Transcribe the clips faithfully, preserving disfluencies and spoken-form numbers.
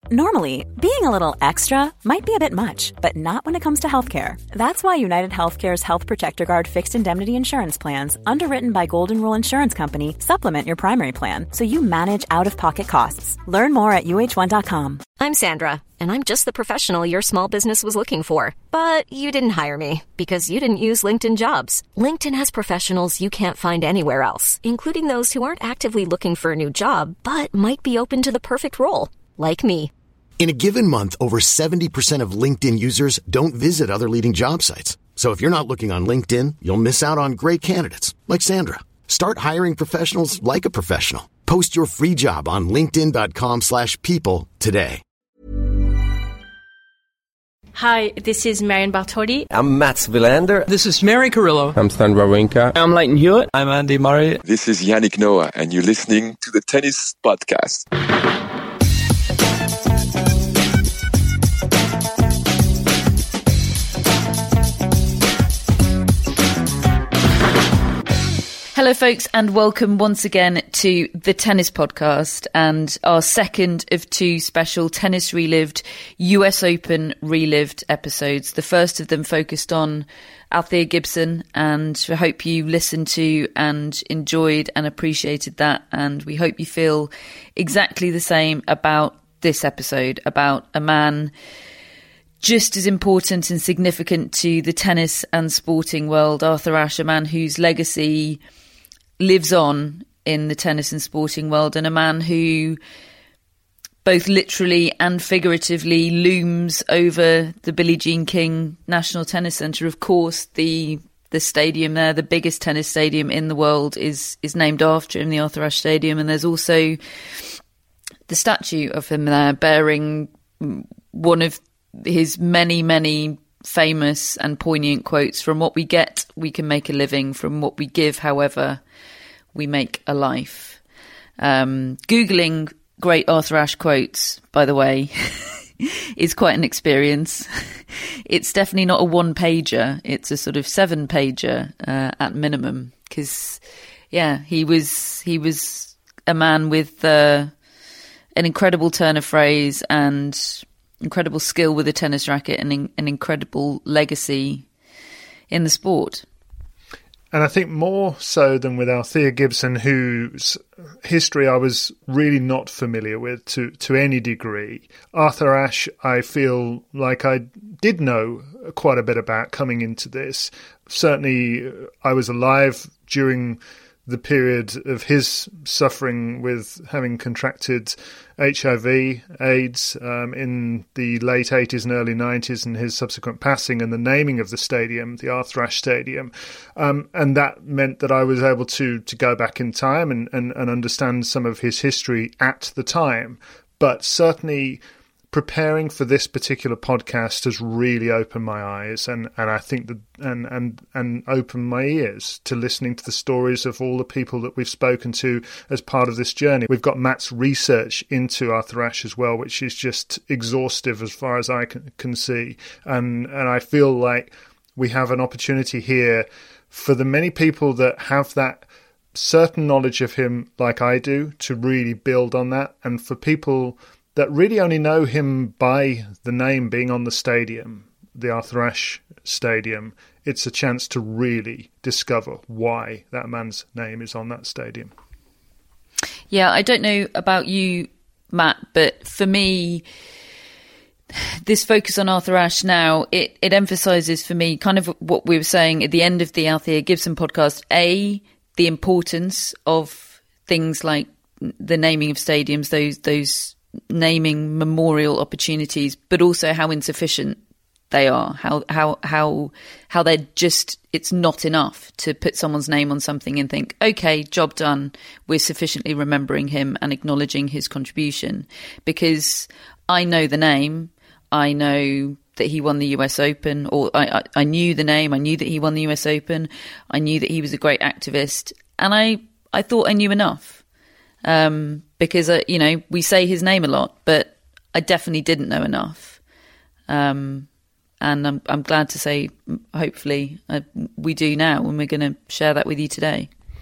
Normally, being a little extra might be a bit much, but not when it comes to healthcare. That's why United Healthcare's Health Protector Guard fixed indemnity insurance plans, underwritten by Golden Rule Insurance Company, supplement your primary plan so you manage out-of-pocket costs. Learn more at U H one dot com. I'm Sandra, and I'm just the professional your small business was looking for. But you didn't hire me because you didn't use LinkedIn Jobs. LinkedIn has professionals you can't find anywhere else, including those who aren't actively looking for a new job, but might be open to the perfect role, like me. In a given month, over seventy percent of LinkedIn users don't visit other leading job sites. So if you're not looking on LinkedIn, you'll miss out on great candidates like Sandra. Start hiring professionals like a professional. Post your free job on linkedin dot com slash people today. Hi, this is Marion Bartoli. I'm Mats Wilander. This is Mary Carrillo. I'm Stan Wawrinka. I'm Leighton Hewitt. I'm Andy Murray. This is Yannick Noah, and you're listening to the Tennis Podcast. Hello, folks, and welcome once again to the Tennis Podcast and our second of two special Tennis Relived U S Open Relived episodes. The first of them focused on Althea Gibson, and I hope you listened to and enjoyed and appreciated that. And we hope you feel exactly the same about this episode, about a man just as important and significant to the tennis and sporting world, Arthur Ashe, a man whose legacy lives on in the tennis and sporting world, and a man who both literally and figuratively looms over the Billie Jean King National Tennis Centre. Of course, the the stadium there, the biggest tennis stadium in the world, is is named after him, the Arthur Ashe Stadium, and there's also the statue of him there bearing one of his many, many famous and poignant quotes: "From what we get, we can make a living. From what we give, however, we make a life." Um, Googling great Arthur Ashe quotes, by the way, is quite an experience. It's definitely not a one-pager. It's a sort of seven-pager uh, at minimum, because, yeah, he was he was a man with uh, an incredible turn of phrase and incredible skill with a tennis racket, and in, an incredible legacy in the sport. And I think more so than with Althea Gibson, whose history I was really not familiar with to, to any degree, Arthur Ashe, I feel like I did know quite a bit about coming into this. Certainly, I was alive during the period of his suffering with having contracted H I V, AIDS, um, in the late eighties and early nineties, and his subsequent passing and the naming of the stadium, the Arthur Ashe Stadium. Um, and that meant that I was able to to go back in time and, and, and understand some of his history at the time. But certainly preparing for this particular podcast has really opened my eyes, and, and I think that and, and and opened my ears to listening to the stories of all the people that we've spoken to as part of this journey. We've got Matt's research into Arthur Ashe as well, which is just exhaustive as far as I can, can see, and and I feel like we have an opportunity here for the many people that have that certain knowledge of him, like I do, to really build on that, and for people that really only know him by the name being on the stadium, the Arthur Ashe Stadium, it's a chance to really discover why that man's name is on that stadium. Yeah, I don't know about you, Matt, but for me, this focus on Arthur Ashe now, it, it emphasises for me kind of what we were saying at the end of the Althea Gibson podcast. A, the importance of things like the naming of stadiums, those those naming memorial opportunities, but also how insufficient they are, how how how how they're just, it's not enough to put someone's name on something and think, okay, job done, we're sufficiently remembering him and acknowledging his contribution. Because I know the name, I know that he won the U S Open, or I, I, I knew the name, I knew that he won the U S Open, I knew that he was a great activist, and I, I thought I knew enough. Um, because, uh, you know, we say his name a lot, but I definitely didn't know enough. Um, and I'm, I'm glad to say, hopefully, uh, we do now, and we're going to share that with you today.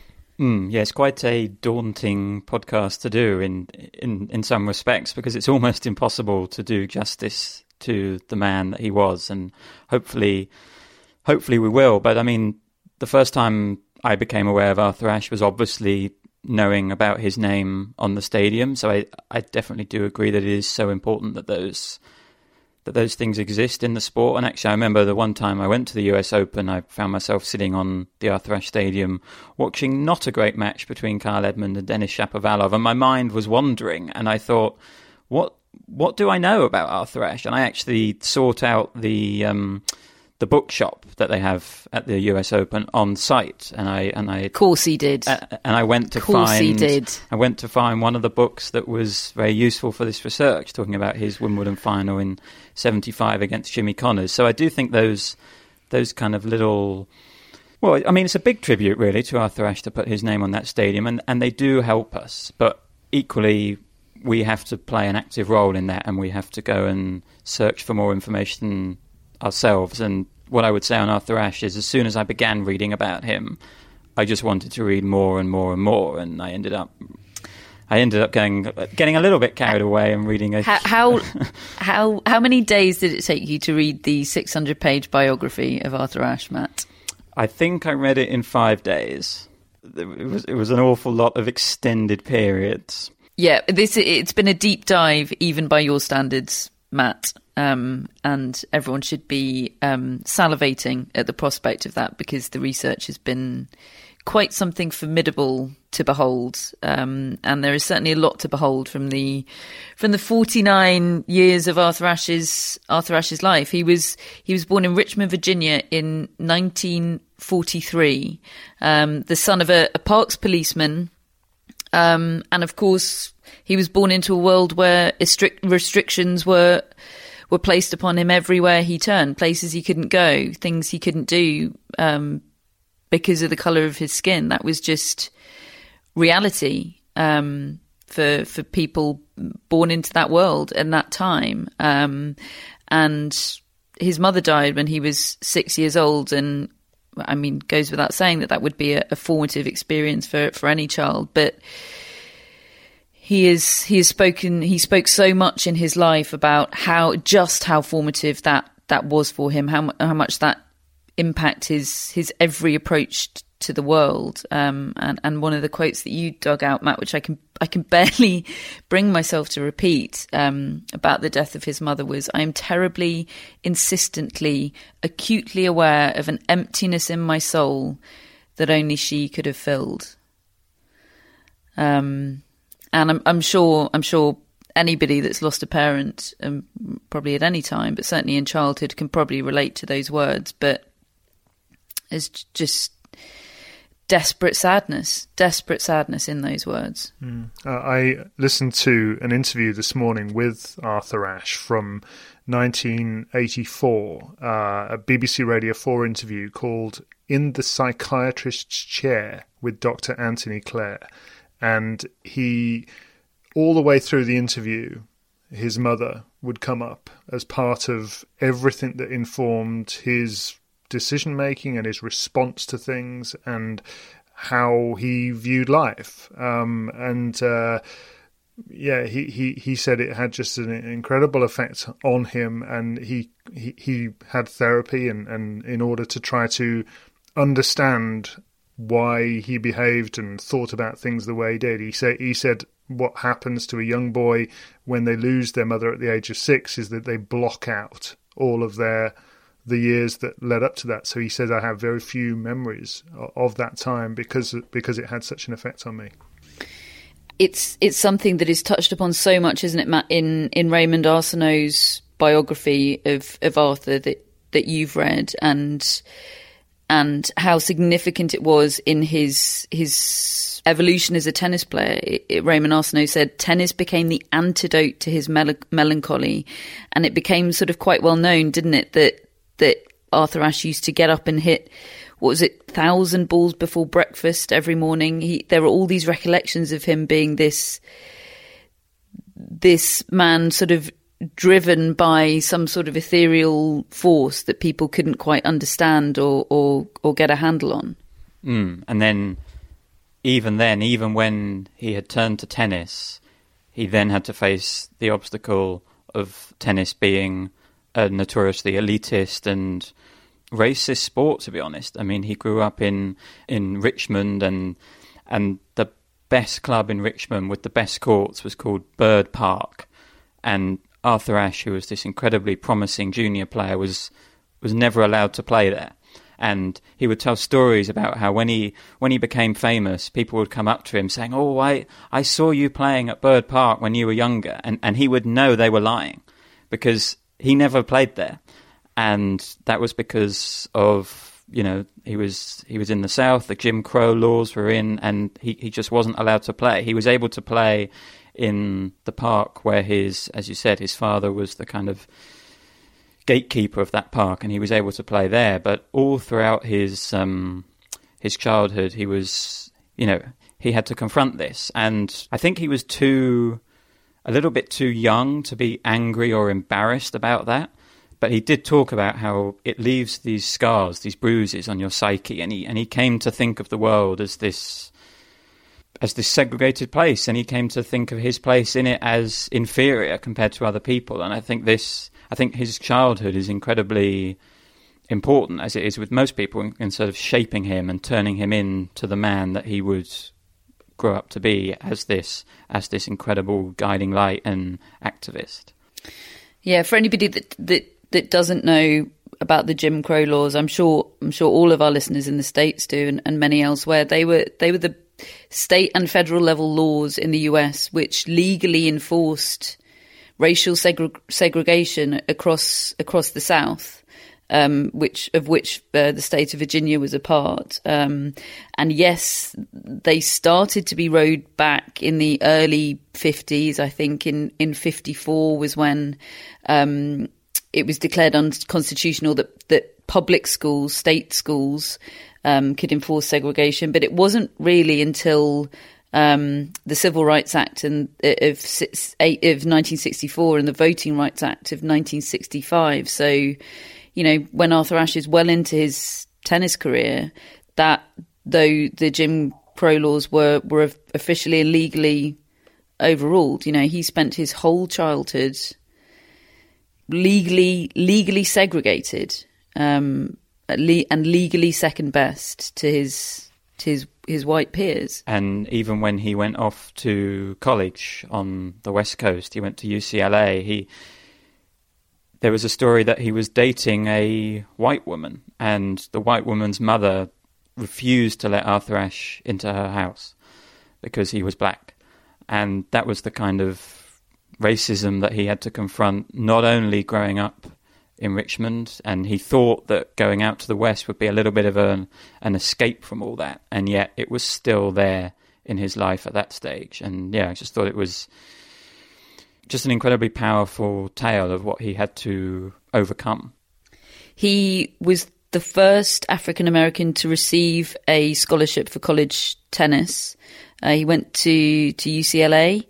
Mm, yeah, it's quite a daunting podcast to do in, in in some respects, because it's almost impossible to do justice to the man that he was, and hopefully, hopefully we will. But I mean, the first time I became aware of Arthur Ashe was obviously knowing about his name on the stadium. So I, I definitely do agree that it is so important that those that those things exist in the sport. And actually, I remember the one time I went to the U S Open, I found myself sitting on the Arthur Ashe Stadium watching not a great match between Kyle Edmund and Denis Shapovalov, and my mind was wandering, and I thought, what what do I know about Arthur Ashe? And I actually sought out the um, the bookshop that they have at the U S Open on site, and I and I of course he did, uh, and I went to of course find he did. I went to find one of the books that was very useful for this research, talking about his Wimbledon final in seventy-five against Jimmy Connors. So I do think those those kind of little, well, I mean, it's a big tribute really to Arthur Ashe to put his name on that stadium, and and they do help us, but equally we have to play an active role in that, and we have to go and search for more information ourselves. And what I would say on Arthur Ashe is, as soon as I began reading about him, I just wanted to read more and more and more, and I ended up I ended up going getting a little bit carried away and reading a how how how, how many days did it take you to read the six hundred page biography of Arthur Ashe, Matt? I think I read it in five days. It was it was an awful lot of extended periods. Yeah, this it's been a deep dive, even by your standards, Matt, um, and everyone should be um, salivating at the prospect of that, because the research has been quite something formidable to behold, um, and there is certainly a lot to behold from the from the forty-nine years of Arthur Ashe's Arthur Ashe's life. He was he was born in Richmond, Virginia, in nineteen forty-three, um, the son of a, a Parks policeman. Um, and of course, he was born into a world where strict restrictions were were placed upon him everywhere he turned, places he couldn't go, things he couldn't do um, because of the colour of his skin. That was just reality um, for for people born into that world in that time. Um, and his mother died when he was six years old, and I mean, goes without saying that that would be a, a formative experience for, for any child. But he is he has spoken he spoke so much in his life about how just how formative that, that was for him, how how much that impacted his his every approach to the world. Um, and and one of the quotes that you dug out, Matt, which I can I can barely bring myself to repeat, um, about the death of his mother, was, "I am terribly, insistently, acutely aware of an emptiness in my soul that only she could have filled." Um, and I'm, I'm sure I'm sure anybody that's lost a parent, um, probably at any time, but certainly in childhood, can probably relate to those words. But it's just desperate sadness, desperate sadness in those words. Mm. Uh, I listened to an interview this morning with Arthur Ashe from nineteen eighty-four, uh, a B B C Radio four interview called "In the Psychiatrist's Chair" with Doctor Anthony Clare. And he, all the way through the interview, his mother would come up as part of everything that informed his decision-making and his response to things and how he viewed life. Um, and uh, yeah, he, he, he said it had just an incredible effect on him, and he he, he had therapy and, and in order to try to understand why he behaved and thought about things the way he did. He said, he said what happens to a young boy when they lose their mother at the age of six is that they block out all of their the years that led up to that. So he says, I have very few memories of that time because because it had such an effect on me. It's it's something that is touched upon so much, isn't it, Matt, in, in Raymond Arsenault's biography of, of Arthur that, that you've read, and and how significant it was in his his evolution as a tennis player. It, it, Raymond Arsenault said tennis became the antidote to his mel- melancholy, and it became sort of quite well known, didn't it, that that Arthur Ashe used to get up and hit, what was it, thousand balls before breakfast every morning. He, there were all these recollections of him being this this man sort of driven by some sort of ethereal force that people couldn't quite understand or or, or get a handle on. Mm. And then even then, even when he had turned to tennis, he then had to face the obstacle of tennis being a notoriously elitist and racist sport, to be honest. I mean, he grew up in in Richmond, and and the best club in Richmond with the best courts was called Bird Park. And Arthur Ashe, who was this incredibly promising junior player, was was never allowed to play there. And he would tell stories about how when he when he became famous, people would come up to him saying, "Oh, I, I saw you playing at Bird Park when you were younger." And, and he would know they were lying because he never played there. And that was because of, you know, he was he was in the South, the Jim Crow laws were in, and he, he just wasn't allowed to play. He was able to play in the park where his, as you said, his father was the kind of gatekeeper of that park, and he was able to play there. But all throughout his um, his childhood, he was, you know, he had to confront this. And I think he was too, a little bit too young to be angry or embarrassed about that. But he did talk about how it leaves these scars, these bruises on your psyche, and he and he came to think of the world as this as this segregated place, and he came to think of his place in it as inferior compared to other people. And I think this, I think his childhood is incredibly important, as it is with most people, in, in sort of shaping him and turning him into the man that he would grow up to be as this as this incredible guiding light and activist. Yeah, for anybody that that. that doesn't know about the Jim Crow laws, I'm sure I'm sure all of our listeners in the States do, and, and many elsewhere. They were they were the state and federal level laws in the U S which legally enforced racial segre- segregation across across the South, um, which of which uh, the state of Virginia was a part. Um, and yes, they started to be rolled back in the early fifties. I think in in fifty-four was when Um, it was declared unconstitutional that, that public schools, state schools, um, could enforce segregation. But it wasn't really until um, the Civil Rights Act and, of, of nineteen sixty-four and the Voting Rights Act of nineteen sixty-five. So, you know, when Arthur Ashe is well into his tennis career, that though the Jim Crow laws were, were officially and legally overruled, you know, he spent his whole childhood legally legally segregated um, le- and legally second best to his to his his white peers. And even when he went off to college on the West Coast, he went to U C L A, he there was a story that he was dating a white woman, and the white woman's mother refused to let Arthur Ashe into her house because he was black. And that was the kind of racism that he had to confront, not only growing up in Richmond, and he thought that going out to the West would be a little bit of an, an escape from all that, and yet it was still there in his life at that stage. And yeah, I just thought it was just an incredibly powerful tale of what he had to overcome. He was the first African American to receive a scholarship for college tennis. Uh, he went to, to U C L A,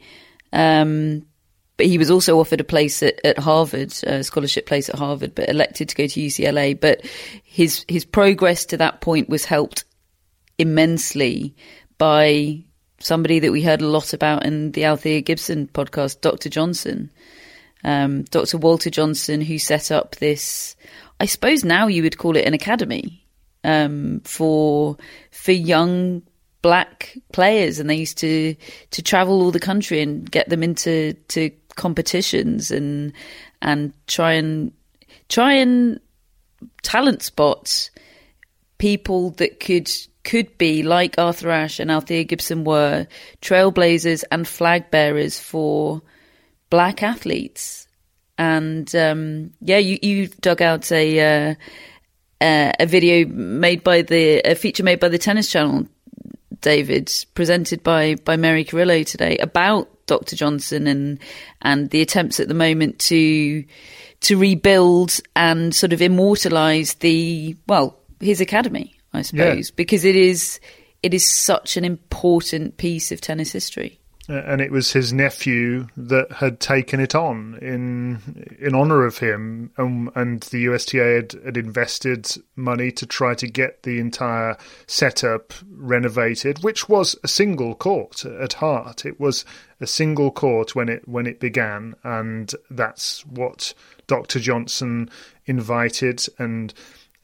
um, but he was also offered a place at, at Harvard, a scholarship place at Harvard, but elected to go to U C L A. But his his progress to that point was helped immensely by somebody that we heard a lot about in the Althea Gibson podcast, Doctor Johnson, um, Doctor Walter Johnson, who set up this, I suppose now you would call it an academy um, for for young black players, and they used to to travel all the country and get them into to competitions and and try and try and talent spot people that could could be like Arthur Ashe and Althea Gibson were, trailblazers and flag bearers for black athletes. And um, yeah, you you dug out a uh, uh, a video made by the a feature made by the Tennis Channel, David, presented by by Mary Carrillo today about Doctor Johnson and and the attempts at the moment to to rebuild and sort of immortalise the well his academy, I suppose, yeah. because it is it is such an important piece of tennis history. and it was his nephew that had taken it on in in honour of him, um, and the U S T A had, had invested money to try to get the entire setup renovated, which was a single court at heart. It was a single court when it when it began, and that's what Doctor Johnson invited and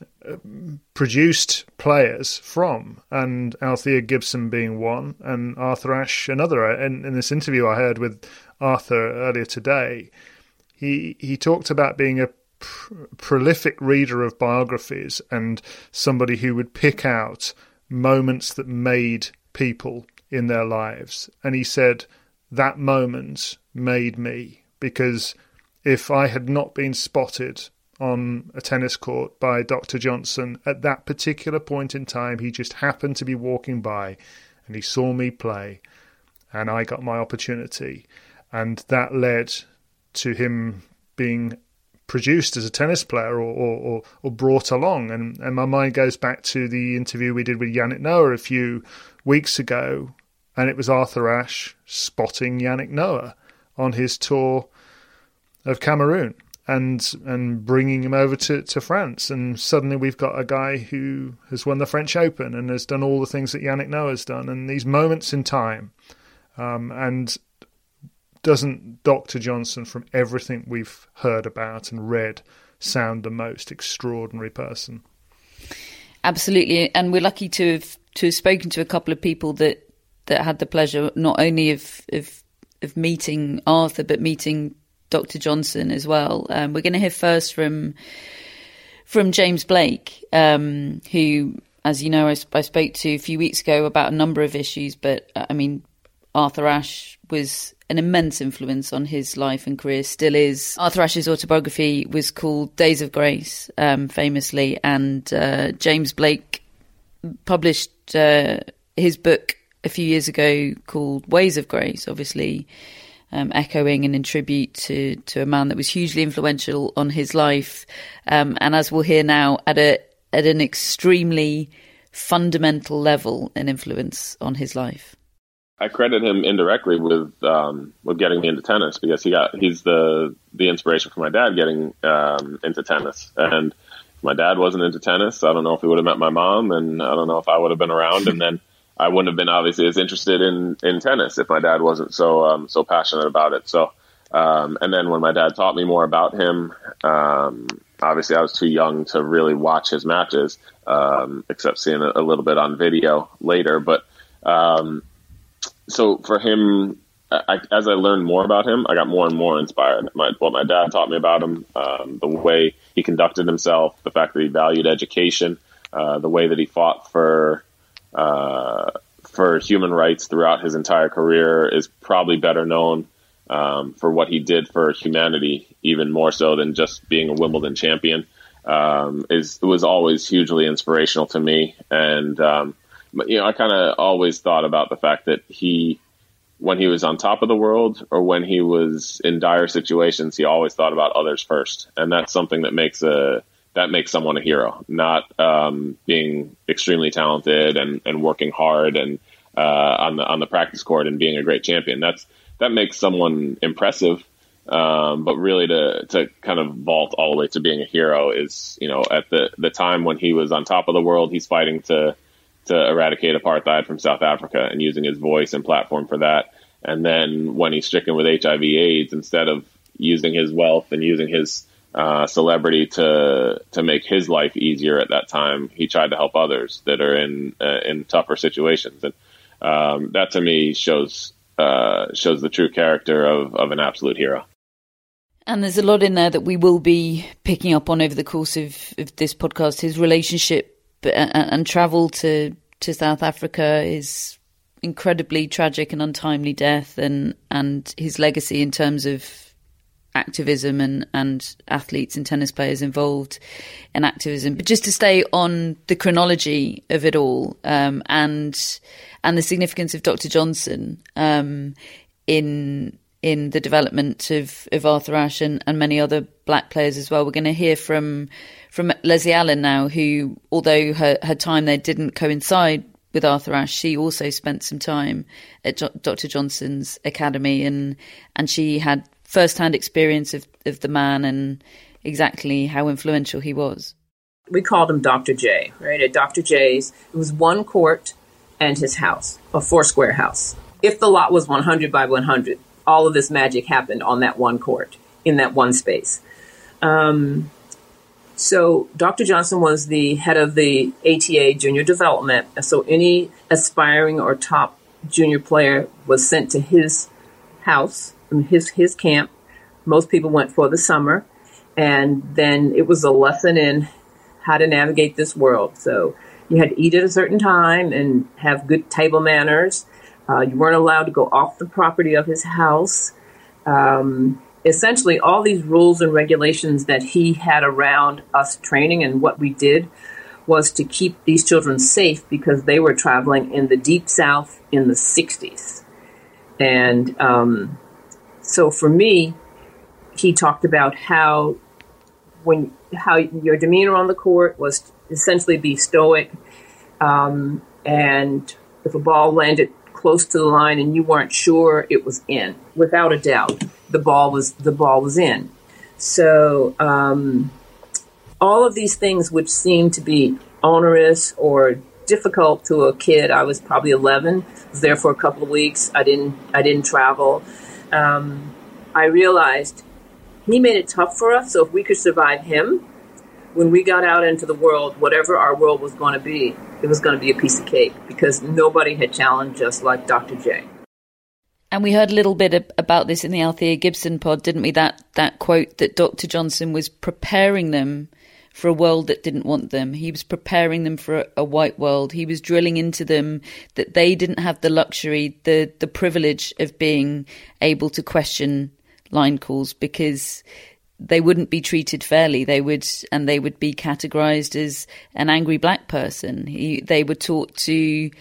produced players from, and Althea Gibson being one, and Arthur Ashe another. And in this interview I heard with Arthur earlier today, he he talked about being a pr- prolific reader of biographies and somebody who would pick out moments that made people in their lives. And he said, that moment made me, because if I had not been spotted on a tennis court by Doctor Johnson at that particular point in time, he just happened to be walking by and he saw me play and I got my opportunity, and that led to him being produced as a tennis player or or, or brought along. And, and my mind goes back to the interview we did with Yannick Noah a few weeks ago, and it was Arthur Ashe spotting Yannick Noah on his tour of Cameroon and and bringing him over to, to France. And suddenly we've got a guy who has won the French Open and has done all the things that Yannick Noah's done. And these moments in time, um, and doesn't Doctor Johnson, from everything we've heard about and read, sound the most extraordinary person? Absolutely. And we're lucky to have, to have spoken to a couple of people that, that had the pleasure not only of, of, of meeting Arthur, but meeting Doctor Johnson as well. Um, we're going to hear first from from James Blake, um, who, as you know, I, I spoke to a few weeks ago about a number of issues. But uh, I mean, Arthur Ashe was an immense influence on his life and career, still is. Arthur Ashe's autobiography was called Days of Grace, um, famously, and uh, James Blake published uh, his book a few years ago called Ways of Grace, obviously Um, echoing and in tribute to, to a man that was hugely influential on his life. Um, and as we'll hear now, at a at an extremely fundamental level, an influence on his life. I credit him indirectly with um, with getting me into tennis, because he got he's the the inspiration for my dad getting um, into tennis. And if my dad wasn't into tennis, I don't know if he would have met my mom, and I don't know if I would have been around. And then I wouldn't have been obviously as interested in, in tennis if my dad wasn't so um, so passionate about it. So, um, and then when my dad taught me more about him, um, obviously I was too young to really watch his matches, um, except seeing a, a little bit on video later. But um, so for him, I, as I learned more about him, I got more and more inspired. My, what my dad taught me about him, um, the way he conducted himself, the fact that he valued education, uh, the way that he fought for Uh, for human rights throughout his entire career is probably better known um, for what he did for humanity, even more so than just being a Wimbledon champion. Um, is it was always hugely inspirational to me, and um, you know, I kind of always thought about the fact that he, when he was on top of the world or when he was in dire situations, he always thought about others first, and that's something that makes a that makes someone a hero, not um, being extremely talented and, and working hard and uh, on the on the practice court and being a great champion. That's that makes someone impressive, um, but really to to kind of vault all the way to being a hero is, you know, at the, the time when he was on top of the world, he's fighting to to eradicate apartheid from South Africa and using his voice and platform for that. And then when he's stricken with H I V AIDS, instead of using his wealth and using his Uh, celebrity to to make his life easier at that time, he tried to help others that are in uh, in tougher situations, and um, that to me shows uh, shows the true character of, of an absolute hero. And there's a lot in there that we will be picking up on over the course of, of this podcast. His relationship and, and travel to to South Africa, his incredibly tragic and untimely death, and and his legacy in terms of activism and, and athletes and tennis players involved in activism. But just to stay on the chronology of it all, um, and and the significance of Doctor Johnson um, in in the development of, of Arthur Ashe and, and many other black players as well. We're going to hear from from Leslie Allen now, who, although her, her time there didn't coincide with Arthur Ashe, she also spent some time at jo- Doctor Johnson's academy, and and she had first-hand experience of, of the man and exactly how influential he was. We called him Doctor J, right? At Doctor J's, it was one court and his house, a four-square house. If the lot was one hundred by one hundred, all of this magic happened on that one court, in that one space. Um, so Doctor Johnson was the head of the A T A Junior Development. So any aspiring or top junior player was sent to his house, his his camp. Most people went for the summer. And then it was a lesson in how to navigate this world. So you had to eat at a certain time and have good table manners. Uh, you weren't allowed to go off the property of his house. Um, essentially, all these rules and regulations that he had around us training, and what we did was to keep these children safe because they were traveling in the deep South in the sixties. And um, so for me, he talked about how when how your demeanor on the court was to essentially be stoic, um, and if a ball landed close to the line and you weren't sure, it was in. Without a doubt, the ball was the ball was in. So um, all of these things which seemed to be onerous or difficult to a kid, I was probably eleven, was there for a couple of weeks. I didn't I didn't travel. Um, I realized he made it tough for us, so if we could survive him, when we got out into the world, whatever our world was going to be, it was going to be a piece of cake because nobody had challenged us like Doctor J. And we heard a little bit about this in the Althea Gibson pod, didn't we? That that quote that Doctor Johnson was preparing them for a world that didn't want them. He was preparing them for a, a white world. He was drilling into them that they didn't have the luxury, the the privilege of being able to question line calls because they wouldn't be treated fairly. They would, and they would be categorized as an angry black person. He, they were taught to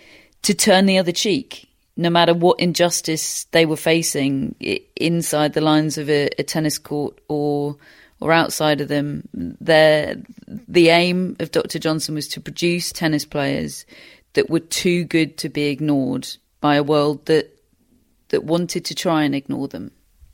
to turn the other cheek, no matter what injustice they were facing inside the lines of a, a tennis court or or outside of them. Their, the aim of Doctor Johnson was to produce tennis players that were too good to be ignored by a world that that wanted to try and ignore them.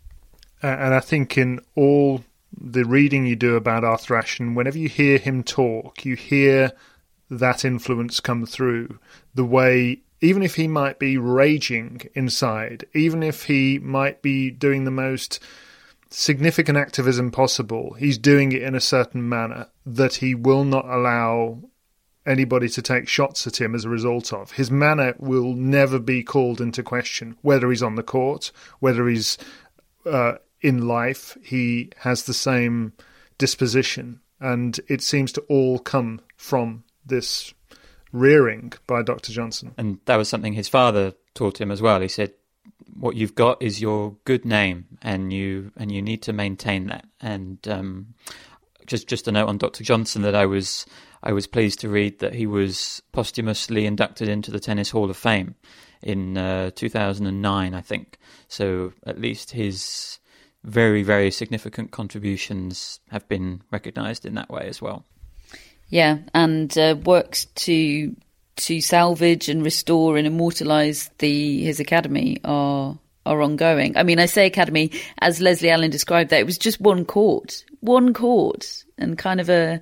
Uh, and I think in all the reading you do about Arthur Ashe, and whenever you hear him talk, you hear that influence come through. The way, even if he might be raging inside, even if he might be doing the most significant activism possible, he's doing it in a certain manner that he will not allow anybody to take shots at him as a result of. His manner will never be called into question, whether he's on the court, whether he's uh, in life. He has the same disposition, and it seems to all come from this rearing by Doctor Johnson. And that was something his father taught him as well. He said, what you've got is your good name, and you and you need to maintain that. And um, just just a note on Doctor Johnson, that I was I was pleased to read that he was posthumously inducted into the Tennis Hall of Fame in uh, two thousand nine, I think. So at least his very, very significant contributions have been recognised in that way as well. Yeah, and uh, works to to salvage and restore and immortalise the his academy are are ongoing. I mean, I say academy, as Leslie Allen described that, it was just one court, one court, and kind of a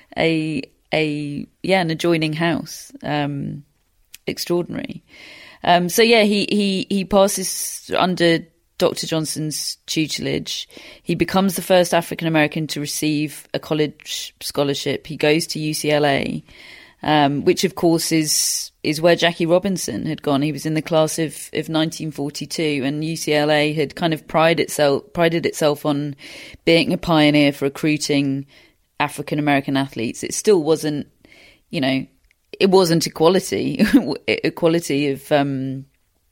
a a yeah, an adjoining house. Um, extraordinary. Um, so yeah, he he he passes under Doctor Johnson's tutelage. He becomes the first African American to receive a college scholarship. He goes to U C L A, um, which of course is is where Jackie Robinson had gone. He was in the class of, of nineteen forty-two, and U C L A had kind of prided itself prided itself on being a pioneer for recruiting African American athletes. It still wasn't, you know, it wasn't equality, equality of um,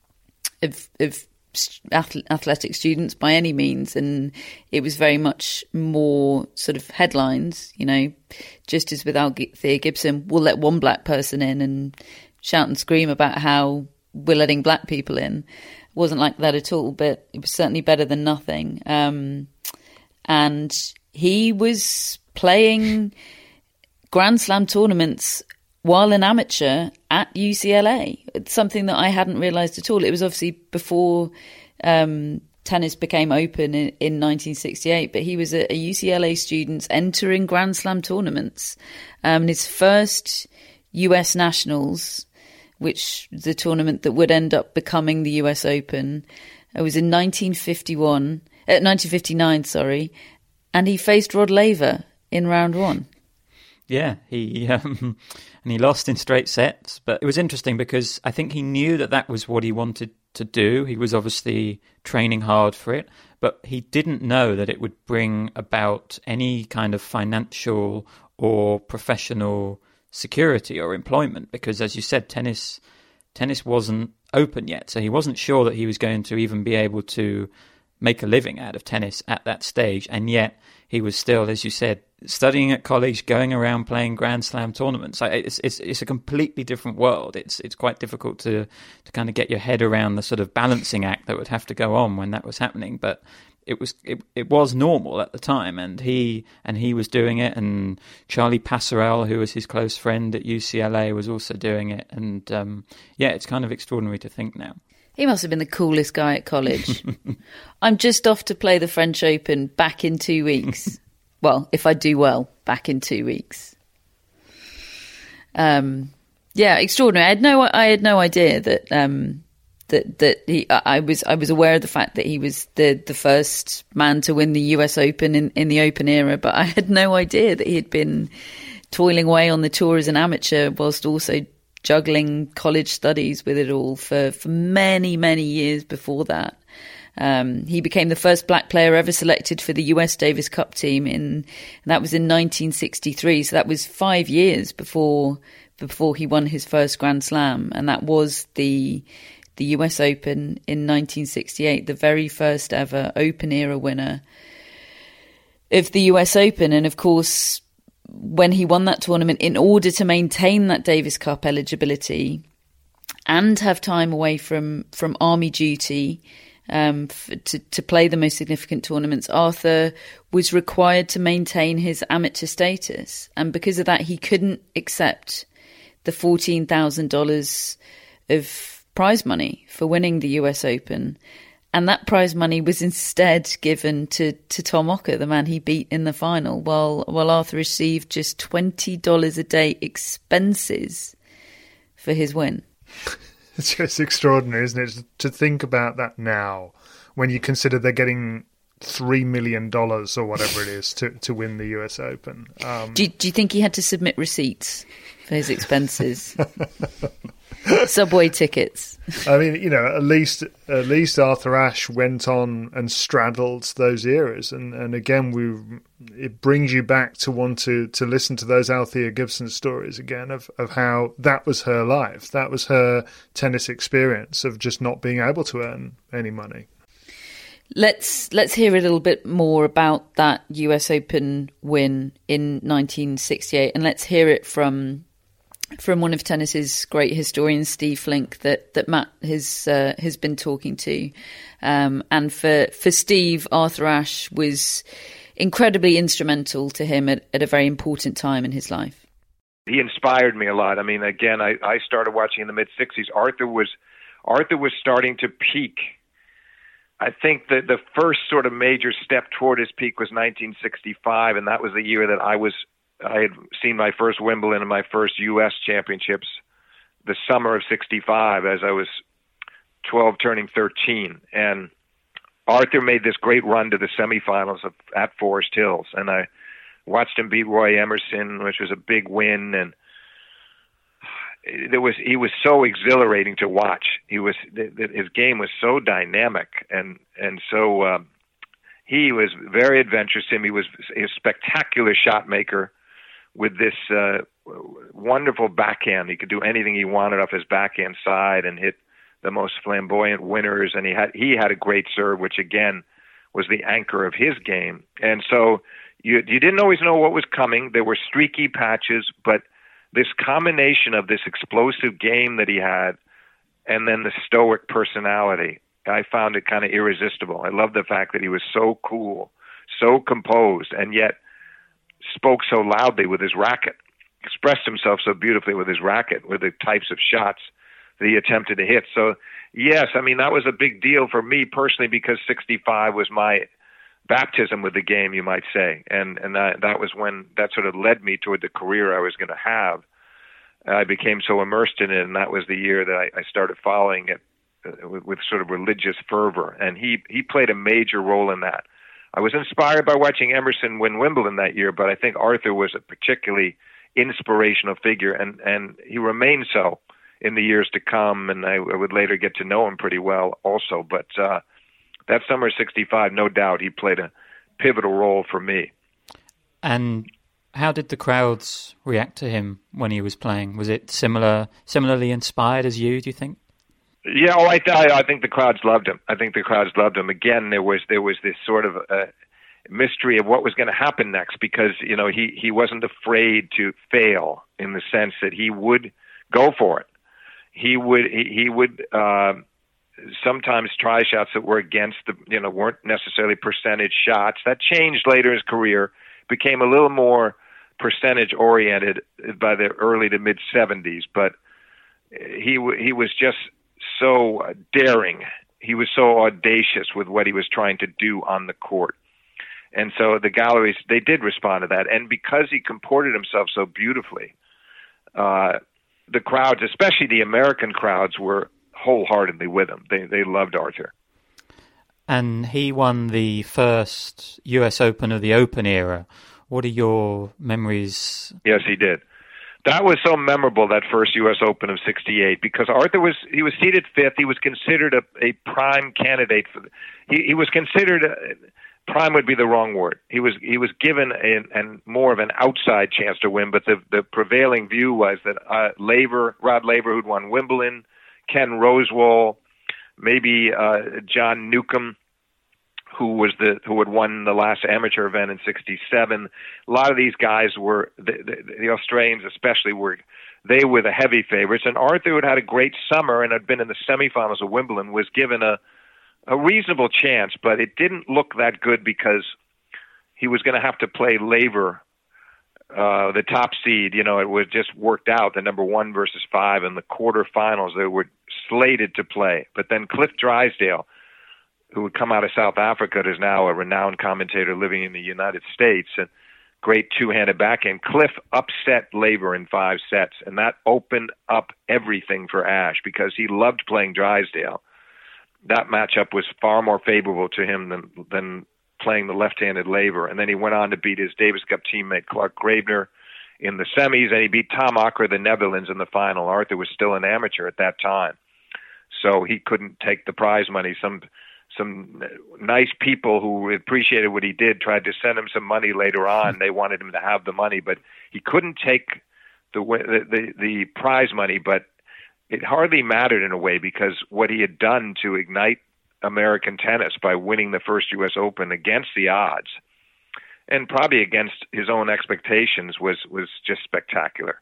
of of athletic students by any means, and it was very much more sort of headlines, you know, just as with Althea Gibson, we'll let one black person in and shout and scream about how we're letting black people in. It wasn't like that at all, but it was certainly better than nothing. Um, and he was playing Grand Slam tournaments while an amateur at U C L A. It's something that I hadn't realised at all. It was obviously before um, tennis became open in, in nineteen sixty-eight, but he was a, a U C L A student entering Grand Slam tournaments. Um, and his first U S Nationals, which the tournament that would end up becoming the U S Open, it was in nineteen fifty-one, uh, nineteen fifty-nine, sorry, and he faced Rod Laver in round one. Yeah, he um, and he lost in straight sets, but it was interesting because I think he knew that that was what he wanted to do. He was obviously training hard for it, but he didn't know that it would bring about any kind of financial or professional security or employment, because, as you said, tennis tennis wasn't open yet, so he wasn't sure that he was going to even be able to make a living out of tennis at that stage. And yet he was still, as you said, studying at college, going around playing Grand Slam tournaments. It's it's it's a completely different world. It's it's quite difficult to to kind of get your head around the sort of balancing act that would have to go on when that was happening. But it was it, it was normal at the time, and he and he was doing it, and Charlie Passerelle, who was his close friend at U C L A, was also doing it. And um, yeah, it's kind of extraordinary to think now. He must have been the coolest guy at college. I'm just off to play the French Open back in two weeks. Well, if I do well, back in two weeks. Um, yeah, extraordinary. I had no, I had no idea that um, that that he. I was, I was aware of the fact that he was the the first man to win the U S Open in, in the Open era, but I had no idea that he had been toiling away on the tour as an amateur whilst also juggling college studies with it all for, for many, many years before that. Um, he became the first black player ever selected for the U S Davis Cup team in, and that was in nineteen sixty-three. So that was five years before, before he won his first Grand Slam. And that was the, the U S Open in nineteen sixty-eight, the very first ever open era winner of the U S Open. And of course, when he won that tournament, in order to maintain that Davis Cup eligibility and have time away from, from army duty, um, f- to, to play the most significant tournaments, Arthur was required to maintain his amateur status. And because of that, he couldn't accept the fourteen thousand dollars of prize money for winning the U S Open. And that prize money was instead given to, to Tom Ocker, the man he beat in the final, while while Arthur received just twenty dollars a day expenses for his win. It's just extraordinary, isn't it, to think about that now, when you consider they're getting three million dollars or whatever it is to, to win the U S Open. Um, do, do you think he had to submit receipts for his expenses? Subway tickets. I mean, you know, at least at least Arthur Ashe went on and straddled those eras, and, and again, we it brings you back to want to, to listen to those Althea Gibson stories again of, of how that was her life, that was her tennis experience of just not being able to earn any money. Let's let's hear a little bit more about that U S Open win in nineteen sixty-eight, and let's hear it from. From one of tennis's great historians, Steve Flink, that, that Matt has uh, has been talking to. Um, and for, for Steve, Arthur Ashe was incredibly instrumental to him at, at a very important time in his life. He inspired me a lot. I mean, again, I, I started watching in the mid-sixties. Arthur was Arthur was starting to peak. I think that the first sort of major step toward his peak was nineteen sixty-five, and that was the year that I was I had seen my first Wimbledon and my first U S championships the summer of sixty-five as I was twelve turning thirteen. And Arthur made this great run to the semifinals of, at Forest Hills. And I watched him beat Roy Emerson, which was a big win. And there was, he was so exhilarating to watch. He was, his game was so dynamic. And, and so, um, he was very adventurous. He was a spectacular shot maker with this uh, wonderful backhand. He could do anything he wanted off his backhand side and hit the most flamboyant winners. And he had he had a great serve, which again was the anchor of his game. And so you you didn't always know what was coming. There were streaky patches, but this combination of this explosive game that he had and then the stoic personality, I found it kind of irresistible. I love the fact that he was so cool, so composed, and yet spoke so loudly with his racket. expressed himself so beautifully with his racket, with the types of shots that he attempted to hit. So, yes, I mean, that was a big deal for me personally because sixty-five was my baptism with the game, you might say. And and that, that was when that sort of led me toward the career I was going to have. I became so immersed in it, and that was the year that I, I started following it uh, with, with sort of religious fervor. And he, he played a major role in that. I was inspired by watching Emerson win Wimbledon that year, but I think Arthur was a particularly inspirational figure, and, and he remained so in the years to come, and I, I would later get to know him pretty well also. But uh, that summer of sixty-five, no doubt, he played a pivotal role for me. And how did the crowds react to him when he was playing? Was it similar, similarly inspired as you, do you think? Yeah, oh, I, I think the crowds loved him. I think the crowds loved him. Again, there was there was this sort of uh, mystery of what was going to happen next, because you know he he wasn't afraid to fail in the sense that he would go for it. He would he, he would uh, sometimes try shots that were against the you know weren't necessarily percentage shots. That changed later in his career, became a little more percentage oriented by the early to mid seventies. But he he was just so daring. He was so audacious with what he was trying to do on the court. And so the galleries, they did respond to that. And because he comported himself so beautifully, uh, the crowds, especially the American crowds, were wholeheartedly with him. They they loved Arthur. And he won the first U S Open of the Open era. What are your memories? Yes, he did. That was so memorable, that first U S Open of sixty-eight, because Arthur was, he was seated fifth. He was considered a, a prime candidate for, he, he was considered, a, prime would be the wrong word. He was, he was given a, and more of an outside chance to win, but the, the prevailing view was that, uh, Laver, Rod Laver, who'd won Wimbledon, Ken Rosewall, maybe, uh, John Newcomb, who was the who had won the last amateur event in sixty-seven. A lot of these guys were the, the, the Australians, especially were they were the heavy favorites. And Arthur, who had had a great summer and had been in the semifinals of Wimbledon, was given a a reasonable chance, but it didn't look that good because he was going to have to play Laver, uh, the top seed. You know, it was just worked out, the number one versus five in the quarterfinals. They were slated to play, but then Cliff Drysdale, who would come out of South Africa, is now a renowned commentator living in the United States, and great two-handed backhand. Cliff upset Laver in five sets, and that opened up everything for Ash because he loved playing Drysdale. That matchup was far more favorable to him than than playing the left-handed Laver. And then he went on to beat his Davis Cup teammate Clark Graebner in the semis, and he beat Tom Ocker of the Netherlands in the final. Arthur was still an amateur at that time, so he couldn't take the prize money. Some Some nice people who appreciated what he did tried to send him some money later on. They wanted him to have the money, but he couldn't take the the the, the prize money. But it hardly mattered in a way, because what he had done to ignite American tennis by winning the first U S Open against the odds, and probably against his own expectations, was was just spectacular.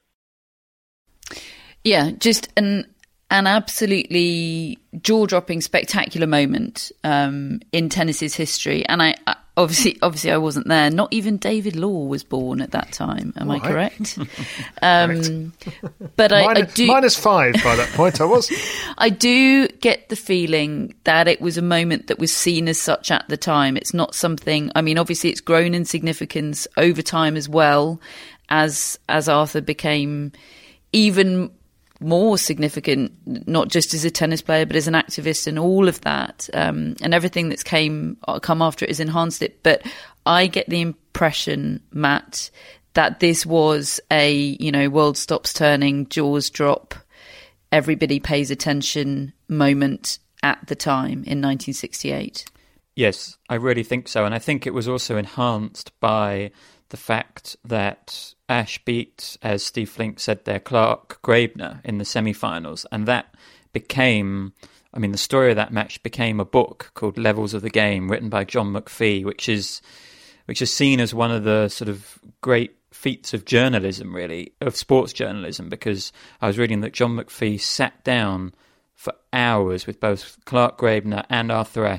Yeah, just an an absolutely jaw-dropping, spectacular moment um, in tennis's history. And I, I obviously, obviously, I wasn't there. Not even David Law was born at that time. Am right. I correct? um, but I, minus, I do minus five by that point. I was. I do get the feeling that it was a moment that was seen as such at the time. It's not something. I mean, obviously, it's grown in significance over time as well, as as Arthur became even more significant, not just as a tennis player, but as an activist, and all of that, um, and everything that's came come after it has enhanced it. But I get the impression, Matt, that this was a, you know, world stops turning, jaws drop, everybody pays attention moment at the time in nineteen sixty-eight. Yes, I really think so. And I think it was also enhanced by the fact that Ash beat, as Steve Flink said there, Clark Graebner in the semi-finals. And that became, I mean, the story of that match became a book called Levels of the Game, written by John McPhee, which is which is seen as one of the sort of great feats of journalism, really, of sports journalism, because I was reading that John McPhee sat down for hours with both Clark Graebner and Arthur Ashe,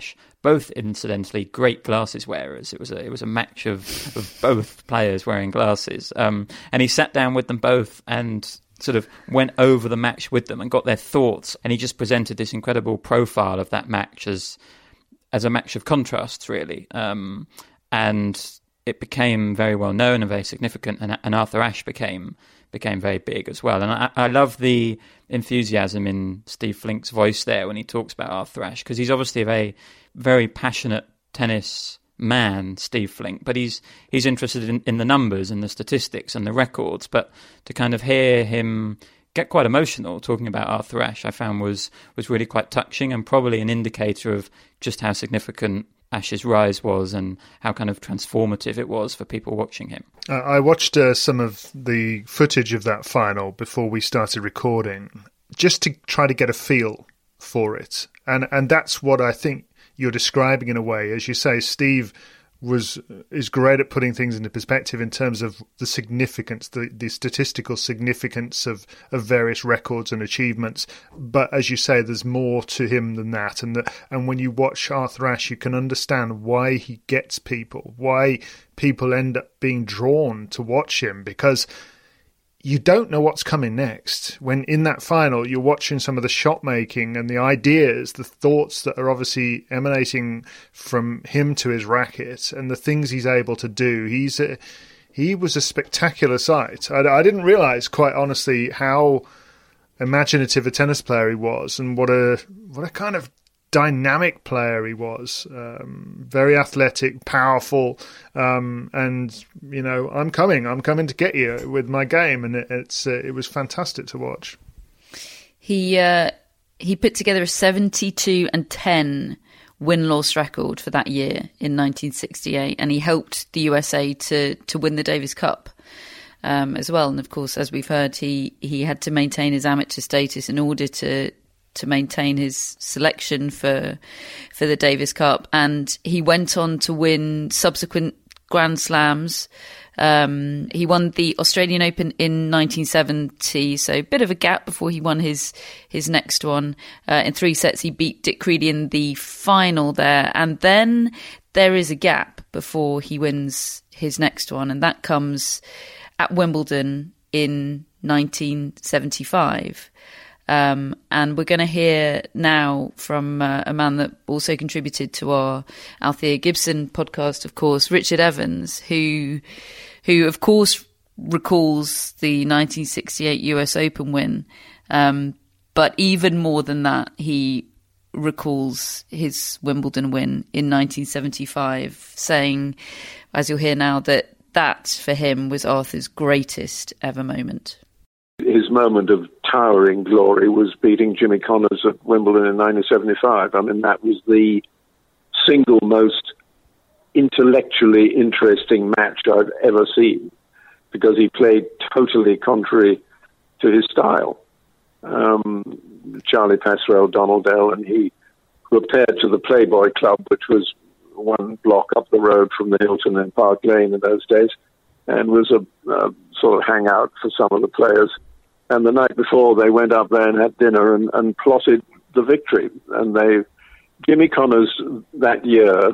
both incidentally great glasses wearers. It was a it was a match of, of both players wearing glasses, um, and he sat down with them both and sort of went over the match with them and got their thoughts, and he just presented this incredible profile of that match as as a match of contrasts, really, um, and it became very well known and very significant, and, and Arthur Ashe became became very big as well. And I, I love the enthusiasm in Steve Flink's voice there when he talks about Arthur Ashe, because he's obviously a very, very passionate tennis man, Steve Flink, but he's he's interested in, in the numbers and the statistics and the records. But to kind of hear him get quite emotional talking about Arthur Ashe, I found was was really quite touching, and probably an indicator of just how significant Ashe's rise was and how kind of transformative it was for people watching him. Uh, I watched uh, some of the footage of that final before we started recording, just to try to get a feel for it. And and that's what I think you're describing in a way. As you say, Steve was is great at putting things into perspective in terms of the significance, the, the statistical significance of, of various records and achievements. But as you say, there's more to him than that. And the, and when you watch Arthur Ashe, you can understand why he gets people, why people end up being drawn to watch him, because you don't know what's coming next. When in that final, you're watching some of the shot making and the ideas, the thoughts that are obviously emanating from him to his racket, and the things he's able to do. He's a, he was a spectacular sight. I, I didn't realise, quite honestly, how imaginative a tennis player he was, and what a what a kind of dynamic player he was. Um, very athletic, powerful, um, and you know, I'm coming, I'm coming to get you with my game, and it, it's uh, it was fantastic to watch. He uh, he put together a seventy-two and ten win-loss record for that year in nineteen sixty-eight, and he helped the U S A to to win the Davis Cup um, as well. And of course, as we've heard, he he had to maintain his amateur status in order to. to maintain his selection for for the Davis Cup, and he went on to win subsequent Grand Slams. Um, he won the Australian Open in nineteen seventy, so a bit of a gap before he won his his next one. Uh, in three sets, he beat Dick Creedy in the final there, and then there is a gap before he wins his next one, and that comes at Wimbledon in nineteen seventy-five. Um, and we're going to hear now from uh, a man that also contributed to our Althea Gibson podcast, of course, Richard Evans, who, who of course recalls the nineteen sixty-eight U S Open win. Um, but even more than that, he recalls his Wimbledon win in nineteen seventy-five, saying, as you'll hear now, that that for him was Arthur's greatest ever moment. His moment of towering glory was beating Jimmy Connors at Wimbledon in nineteen seventy-five. I mean, that was the single most intellectually interesting match I've ever seen, because he played totally contrary to his style. Um, Charlie Passerell, Donald Dell, and he repaired to the Playboy Club, which was one block up the road from the Hilton in Park Lane in those days, and was a, a sort of hangout for some of the players. And the night before, they went up there and had dinner and, and plotted the victory. And they, Jimmy Connors that year,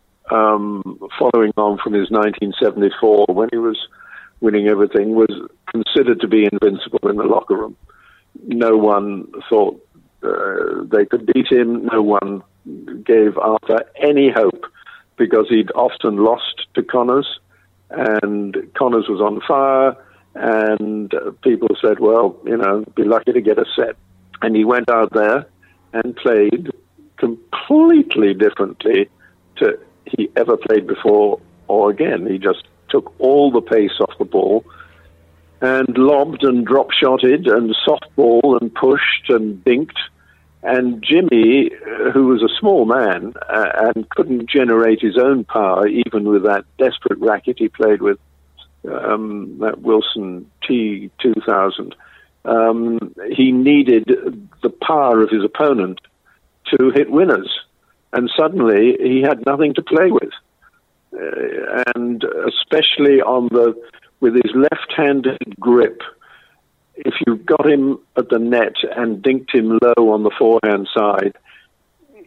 um, following on from his nineteen seventy-four, when he was winning everything, was considered to be invincible in the locker room. No one thought uh, they could beat him. No one gave Arthur any hope, because he'd often lost to Connors, and Connors was on fire. And uh, people said, well, you know, be lucky to get a set. And he went out there and played completely differently to he ever played before or again. He just took all the pace off the ball and lobbed and drop-shotted and softball and pushed and dinked. And Jimmy, uh, who was a small man uh, and couldn't generate his own power, even with that desperate racket he played with, Um, that Wilson T two thousand, um, he needed the power of his opponent to hit winners, and suddenly he had nothing to play with. Uh, and especially on the with his left-handed grip, if you got him at the net and dinked him low on the forehand side,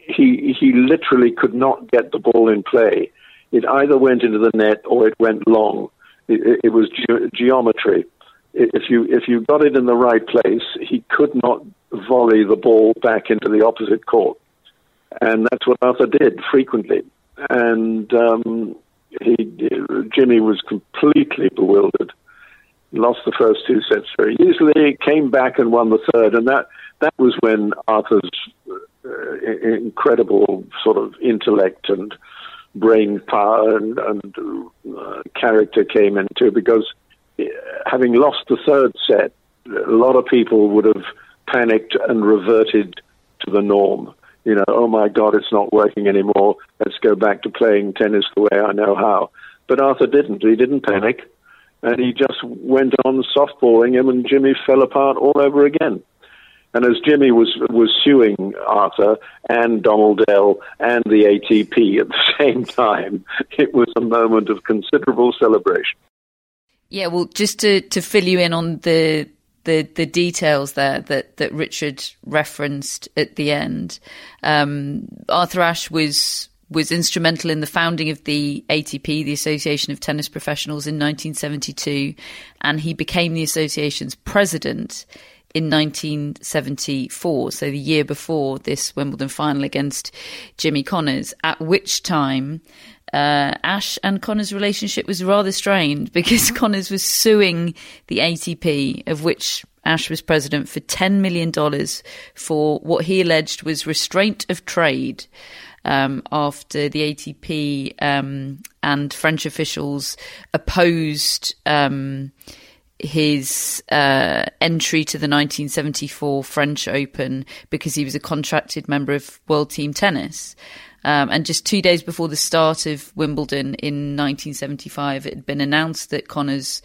he he literally could not get the ball in play. It either went into the net or it went long. It, it, it was ge- geometry. If you if you got it in the right place, he could not volley the ball back into the opposite court, and that's what Arthur did frequently. And um, he Jimmy was completely bewildered. Lost the first two sets very easily. Came back and won the third, and that that was when Arthur's uh, incredible sort of intellect and brain power and, and uh, character came into, because having lost the third set, a lot of people would have panicked and reverted to the norm. You know, oh my God, it's not working anymore. Let's go back to playing tennis the way I know how. But Arthur didn't. He didn't panic, and he just went on softballing him, and Jimmy fell apart all over again. And as Jimmy was was suing Arthur and Donald Dell and the A T P at the same time, it was a moment of considerable celebration. Yeah, well, just to, to fill you in on the the, the details there that, that Richard referenced at the end, um, Arthur Ashe was was instrumental in the founding of the A T P, the Association of Tennis Professionals, in nineteen seventy-two, and he became the association's president in nineteen seventy-four, so the year before this Wimbledon final against Jimmy Connors, at which time uh, Ashe and Connors' relationship was rather strained, because Connors was suing the A T P, of which Ashe was president, for ten million dollars for what he alleged was restraint of trade, um, after the A T P um, and French officials opposed um his uh, entry to the nineteen seventy-four French Open because he was a contracted member of World Team Tennis. Um, and just two days before the start of Wimbledon in nineteen seventy-five, it had been announced that Connors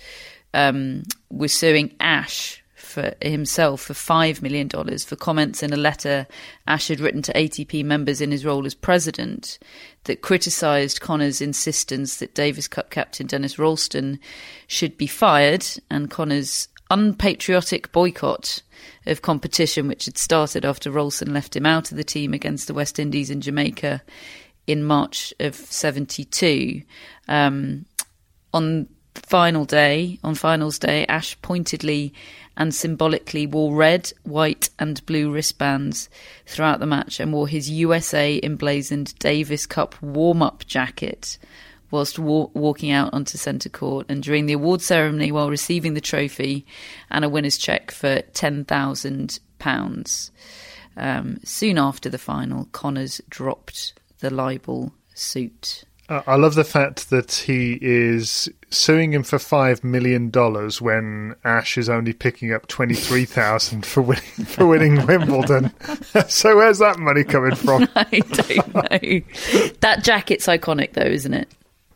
um, was suing Ashe for himself for five million dollars for comments in a letter Ashe had written to A T P members in his role as president that criticised Connors' insistence that Davis Cup captain Dennis Ralston should be fired, and Connors' unpatriotic boycott of competition, which had started after Ralston left him out of the team against the West Indies and Jamaica in March of seventy-two. Um, on final day, on finals day, Ashe pointedly and symbolically wore red, white and blue wristbands throughout the match, and wore his U S A emblazoned Davis Cup warm-up jacket whilst wa- walking out onto centre court. And during the award ceremony, while receiving the trophy and a winner's cheque for ten thousand pounds. Um, soon after the final, Connors dropped the libel suit. I love the fact that he is suing him for five million dollars when Ashe is only picking up twenty-three thousand dollars for winning for winning Wimbledon. So where's that money coming from? I don't know. That jacket's iconic, though, isn't it?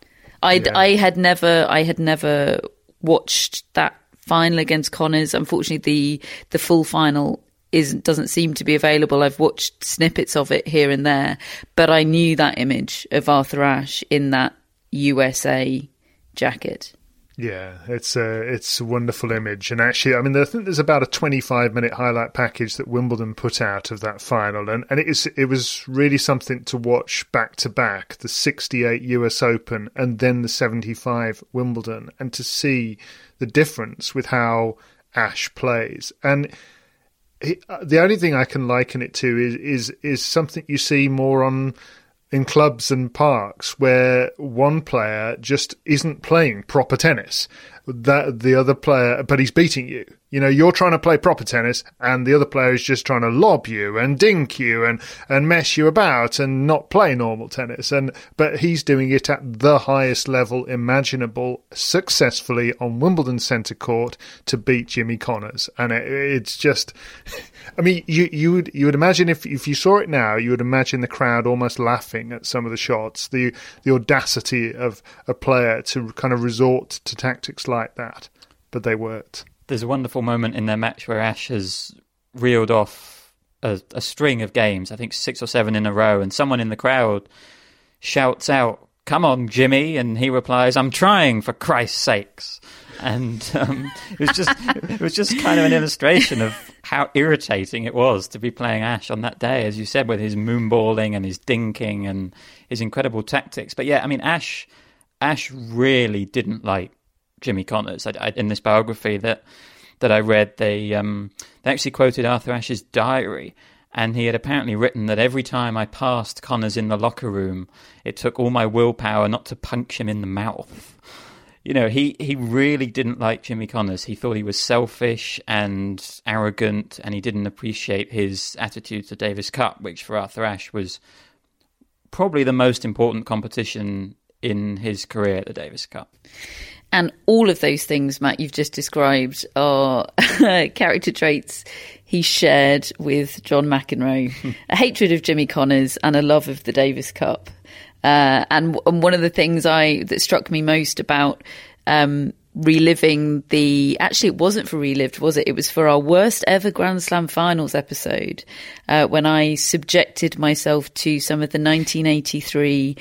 I Yeah. I had never I had never watched that final against Connors. Unfortunately, the the full final isn't doesn't seem to be available. I've watched snippets of it here and there, but I knew that image of Arthur Ashe in that U S A jacket. Yeah, it's a it's a wonderful image, and actually, I mean, I think there's about a twenty-five minute highlight package that Wimbledon put out of that final, and, and it is it was really something to watch back to back, the sixty-eight U S Open and then the seventy-five Wimbledon, and to see the difference with how Ashe plays. And he, the only thing I can liken it to is is is something you see more on in clubs and parks, where one player just isn't playing proper tennis. That the other player, but he's beating you. You know, you're trying to play proper tennis, and the other player is just trying to lob you and dink you and, and mess you about and not play normal tennis. And but he's doing it at the highest level imaginable, successfully on Wimbledon centre court to beat Jimmy Connors. And it, it's just, I mean, you you would you would imagine if if you saw it now, you would imagine the crowd almost laughing at some of the shots, the the audacity of a player to kind of resort to tactics like that. But they worked. There's a wonderful moment in their match where Ashe has reeled off a, a string of games, I think six or seven in a row, and someone in the crowd shouts out "Come on, Jimmy," and he replies, "I'm trying, for Christ's sakes." And um, it was just it was just kind of an illustration of how irritating it was to be playing Ash on that day, as you said, with his moonballing and his dinking and his incredible tactics. But yeah, I mean, Ash Ash really didn't like Jimmy Connors. I, I, in this biography that that I read, they um, they actually quoted Arthur Ashe's diary. And he had apparently written that every time I passed Connors in the locker room, it took all my willpower not to punch him in the mouth. You know, he, he really didn't like Jimmy Connors. He thought he was selfish and arrogant, and he didn't appreciate his attitude to Davis Cup, which for Arthur Ashe was probably the most important competition in his career at the Davis Cup. And all of those things, Matt, you've just described are character traits he shared with John McEnroe. A hatred of Jimmy Connors and a love of the Davis Cup. Uh, and, and one of the things I that struck me most about um, reliving the... Actually, it wasn't for Relived, was it? It was for our worst ever Grand Slam Finals episode, uh, when I subjected myself to some of the nineteen eighty-three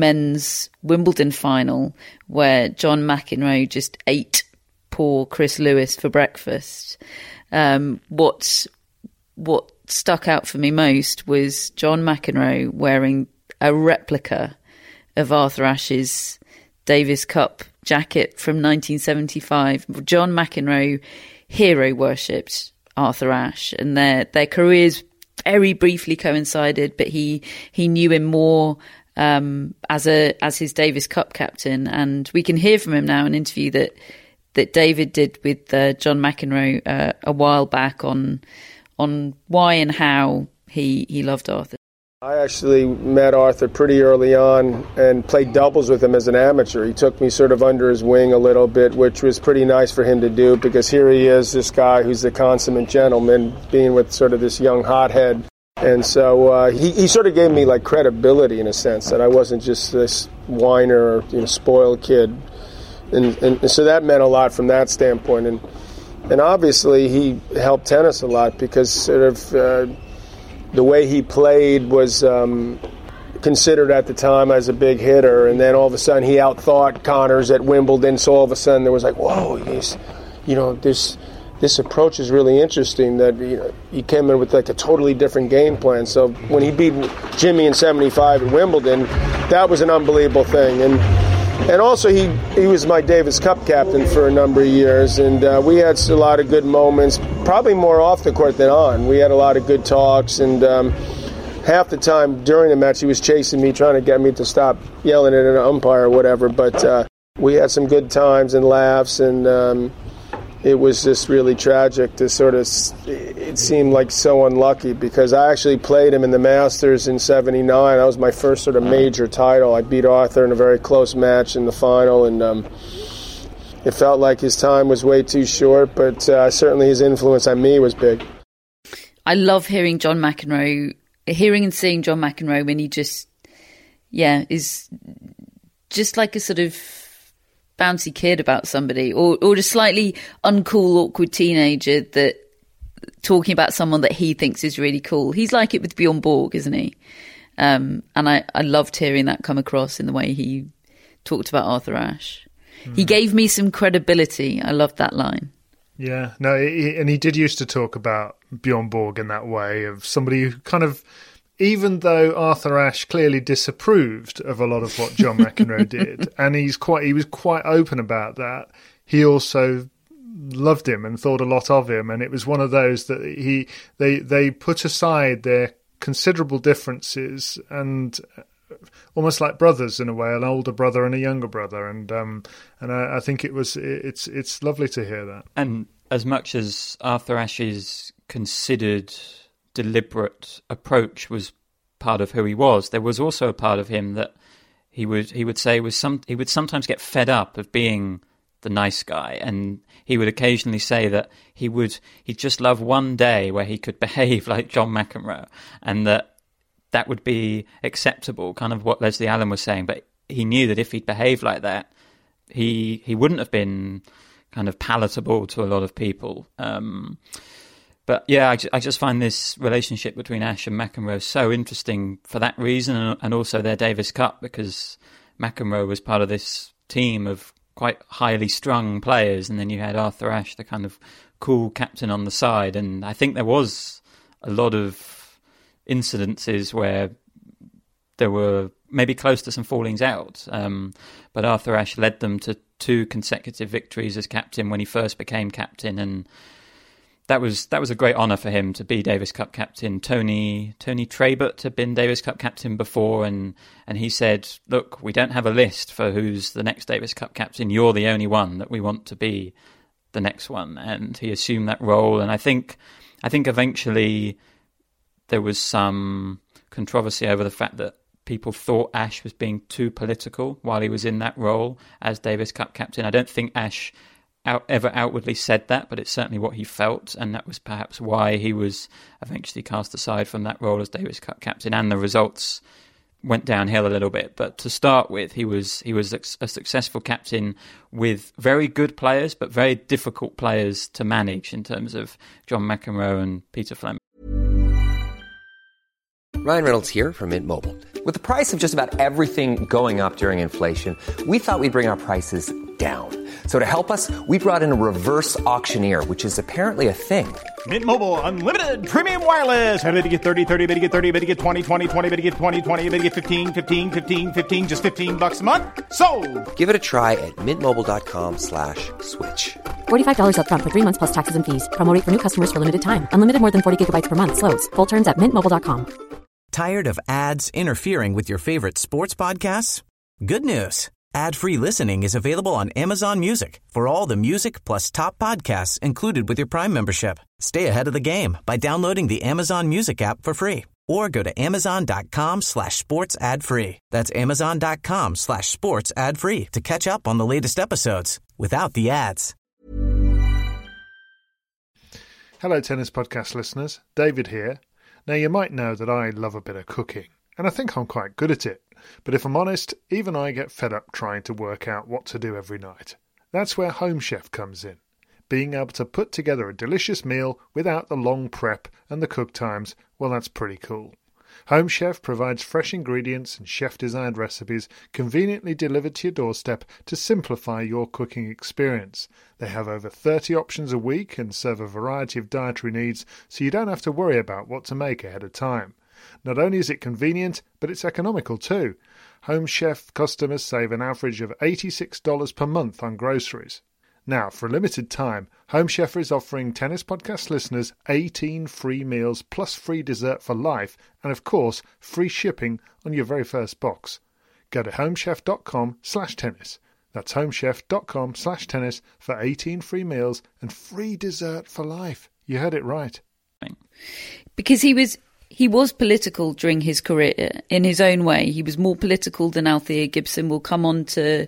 men's Wimbledon final, where John McEnroe just ate poor Chris Lewis for breakfast. Um, what, what stuck out for me most was John McEnroe wearing a replica of Arthur Ashe's Davis Cup jacket from nineteen seventy-five. John McEnroe hero worshipped Arthur Ashe, and their their careers very briefly coincided, but he he knew him more um, as a as his Davis Cup captain. And we can hear from him now, an interview that that David did with uh, John McEnroe uh, a while back on on why and how he he loved Arthur. I actually met Arthur pretty early on and played doubles with him as an amateur. He took me sort of under his wing a little bit, which was pretty nice for him to do, because here he is, this guy who's the consummate gentleman, being with sort of this young hothead. And so uh, he, he sort of gave me like credibility in a sense, that I wasn't just this whiner or, you know, spoiled kid. And, and, and so that meant a lot from that standpoint. And, and obviously he helped tennis a lot, because sort of... Uh, the way he played was um, considered at the time as a big hitter, and then all of a sudden he outthought Connors at Wimbledon, so all of a sudden there was like, whoa, he's, you know, this this approach is really interesting, that, you know, he came in with like a totally different game plan. So when he beat Jimmy in seventy-five at Wimbledon, that was an unbelievable thing. And and also he, he was my Davis Cup captain for a number of years, and uh, we had a lot of good moments, probably more off the court than on. We had a lot of good talks, and um, half the time during the match he was chasing me, trying to get me to stop yelling at an umpire or whatever. But uh, we had some good times and laughs, and um, it was just really tragic to sort of, it seemed like so unlucky, because I actually played him in the Masters in seventy-nine. That was my first sort of major title. I beat Arthur in a very close match in the final, and um, it felt like his time was way too short, but uh, certainly his influence on me was big. I love hearing John McEnroe, hearing and seeing John McEnroe when he just, yeah, is just like a sort of bouncy kid about somebody, or or just slightly uncool, awkward teenager that talking about someone that he thinks is really cool. He's like it with Bjorn Borg, isn't he? Um, and I, I loved hearing that come across in the way he talked about Arthur Ashe. Mm. He gave me some credibility. I loved that line. Yeah, no, he, and he did used to talk about Bjorn Borg in that way, of somebody who kind of, even though Arthur Ashe clearly disapproved of a lot of what John McEnroe did, and he's quite he was quite open about that, he also loved him and thought a lot of him. And it was one of those that he they they put aside their considerable differences, and almost like brothers in a way, an older brother and a younger brother. And um, and I, I think it was it's it's lovely to hear that. And as much as Arthur Ashe's considered, deliberate approach was part of who he was, there was also a part of him that he would he would say was some he would sometimes get fed up of being the nice guy, and he would occasionally say that he would he'd just love one day where he could behave like John McEnroe, and that that would be acceptable, kind of what Leslie Allen was saying. But he knew that if he'd behaved like that, he he wouldn't have been kind of palatable to a lot of people. Um, But yeah, I, ju- I just find this relationship between Ashe and McEnroe so interesting for that reason, and, and also their Davis Cup, because McEnroe was part of this team of quite highly strung players, and then you had Arthur Ashe, the kind of cool captain on the side. And I think there was a lot of incidences where there were maybe close to some fallings out. Um, but Arthur Ashe led them to two consecutive victories as captain when he first became captain, and that was that was a great honour for him to be Davis Cup captain. Tony Tony Trabert had been Davis Cup captain before, and, and he said, look, we don't have a list for who's the next Davis Cup captain. You're the only one that we want to be the next one. And he assumed that role. And I think I think eventually there was some controversy over the fact that people thought Ashe was being too political while he was in that role as Davis Cup captain. I don't think Ashe out, ever outwardly said that, but it's certainly what he felt, and that was perhaps why he was eventually cast aside from that role as Davis Cup captain, and the results went downhill a little bit. But to start with, he was he was a successful captain with very good players, but very difficult players to manage in terms of John McEnroe and Peter Fleming. Ryan Reynolds here from Mint Mobile. With the price of just about everything going up during inflation, we thought we'd bring our prices down. So to help us, we brought in a reverse auctioneer, which is apparently a thing. Mint Mobile Unlimited Premium Wireless. How to get thirty, thirty, how to get thirty, how to get twenty, twenty, twenty, how to get twenty, twenty, how to get fifteen, fifteen, fifteen, fifteen, just fifteen bucks a month? Sold! Give it a try at mintmobile.com slash switch. forty-five dollars up front for three months plus taxes and fees. Promo rate for new customers for limited time. Unlimited more than forty gigabytes per month. Slows full terms at mint mobile dot com. Tired of ads interfering with your favorite sports podcasts? Good news. Ad-free listening is available on Amazon Music for all the music plus top podcasts included with your Prime membership. Stay ahead of the game by downloading the Amazon Music app for free or go to amazon.com slash sports ad free. That's amazon.com slash sports ad free to catch up on the latest episodes without the ads. Hello, Tennis Podcast listeners. David here. Now, you might know that I love a bit of cooking, and I think I'm quite good at it. But if I'm honest, even I get fed up trying to work out what to do every night. That's where Home Chef comes in. Being able to put together a delicious meal without the long prep and the cook times, well, that's pretty cool. Home Chef provides fresh ingredients and chef-designed recipes conveniently delivered to your doorstep to simplify your cooking experience. They have over thirty options a week and serve a variety of dietary needs, so you don't have to worry about what to make ahead of time. Not only is it convenient, but it's economical too. Home Chef customers save an average of eighty-six dollars per month on groceries. Now, for a limited time, Home Chef is offering Tennis Podcast listeners eighteen free meals plus free dessert for life and, of course, free shipping on your very first box. Go to homechef.com slash tennis. That's homechef.com slash tennis for eighteen free meals and free dessert for life. You heard it right. Because he was... He was political during his career in his own way. He was more political than Althea Gibson. We'll come on to,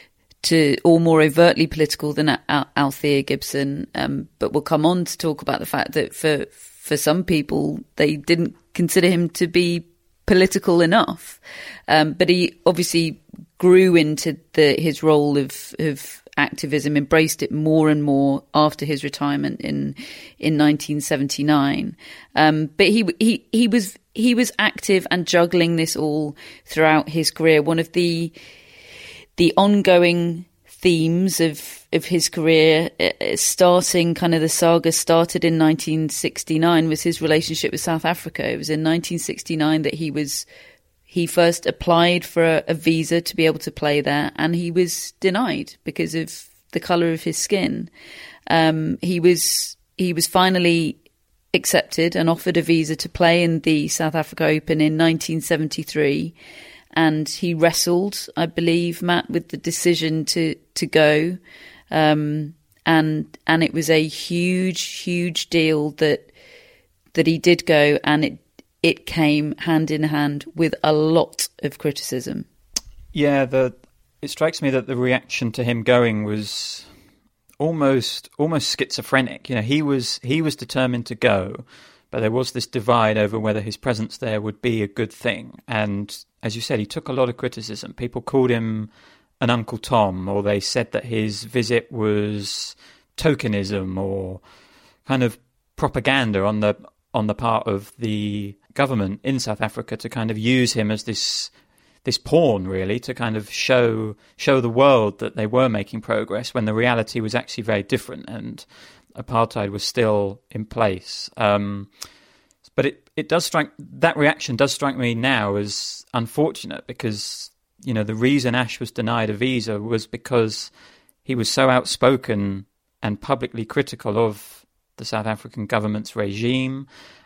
to or more overtly political than Al- Althea Gibson. Um, but we'll come on to talk about the fact that for for some people, they didn't consider him to be political enough. Um, but he obviously grew into the his role of of activism, embraced it more and more after his retirement in in nineteen seventy-nine. Um, but he he he was he was active and juggling this all throughout his career. One of the the ongoing themes of of his career, uh, starting kind of the saga started in nineteen sixty-nine, was his relationship with South Africa. It was in nineteen sixty-nine that he was. He first applied for a, a visa to be able to play there, and he was denied because of the colour of his skin. Um, he was he was finally accepted and offered a visa to play in the South Africa Open in nineteen seventy-three, and he wrestled, I believe, Matt, with the decision to to go, um, and and it was a huge, huge deal that that he did go, and it. It came hand in hand with a lot of criticism. Yeah, the it strikes me that the reaction to him going was almost almost schizophrenic. You know, he was he was determined to go, but there was this divide over whether his presence there would be a good thing. And as you said, he took a lot of criticism. People called him an Uncle Tom, or they said that his visit was tokenism or kind of propaganda on the on the part of the government in South Africa to kind of use him as this this pawn, really, to kind of show show the world that they were making progress when the reality was actually very different and apartheid was still in place. Um, but it, it does strike, that reaction does strike me now as unfortunate, because, you know, the reason Ash was denied a visa was because he was so outspoken and publicly critical of the South African government's regime,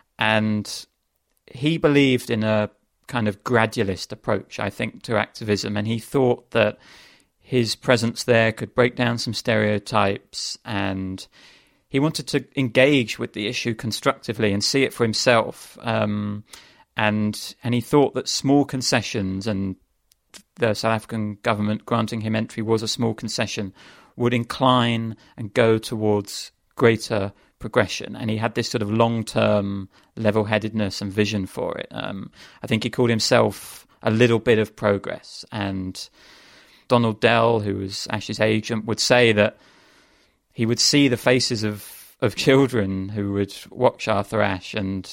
and he believed in a kind of gradualist approach, I think, to activism, and he thought that his presence there could break down some stereotypes, and he wanted to engage with the issue constructively and see it for himself. Um, and and he thought that small concessions, and the South African government granting him entry was a small concession, would incline and go towards greater progression. And he had this sort of long-term level-headedness and vision for it. Um, I think he called himself a little bit of progress. And Donald Dell, who was Ash's agent, would say that he would see the faces of, of children who would watch Arthur Ashe, and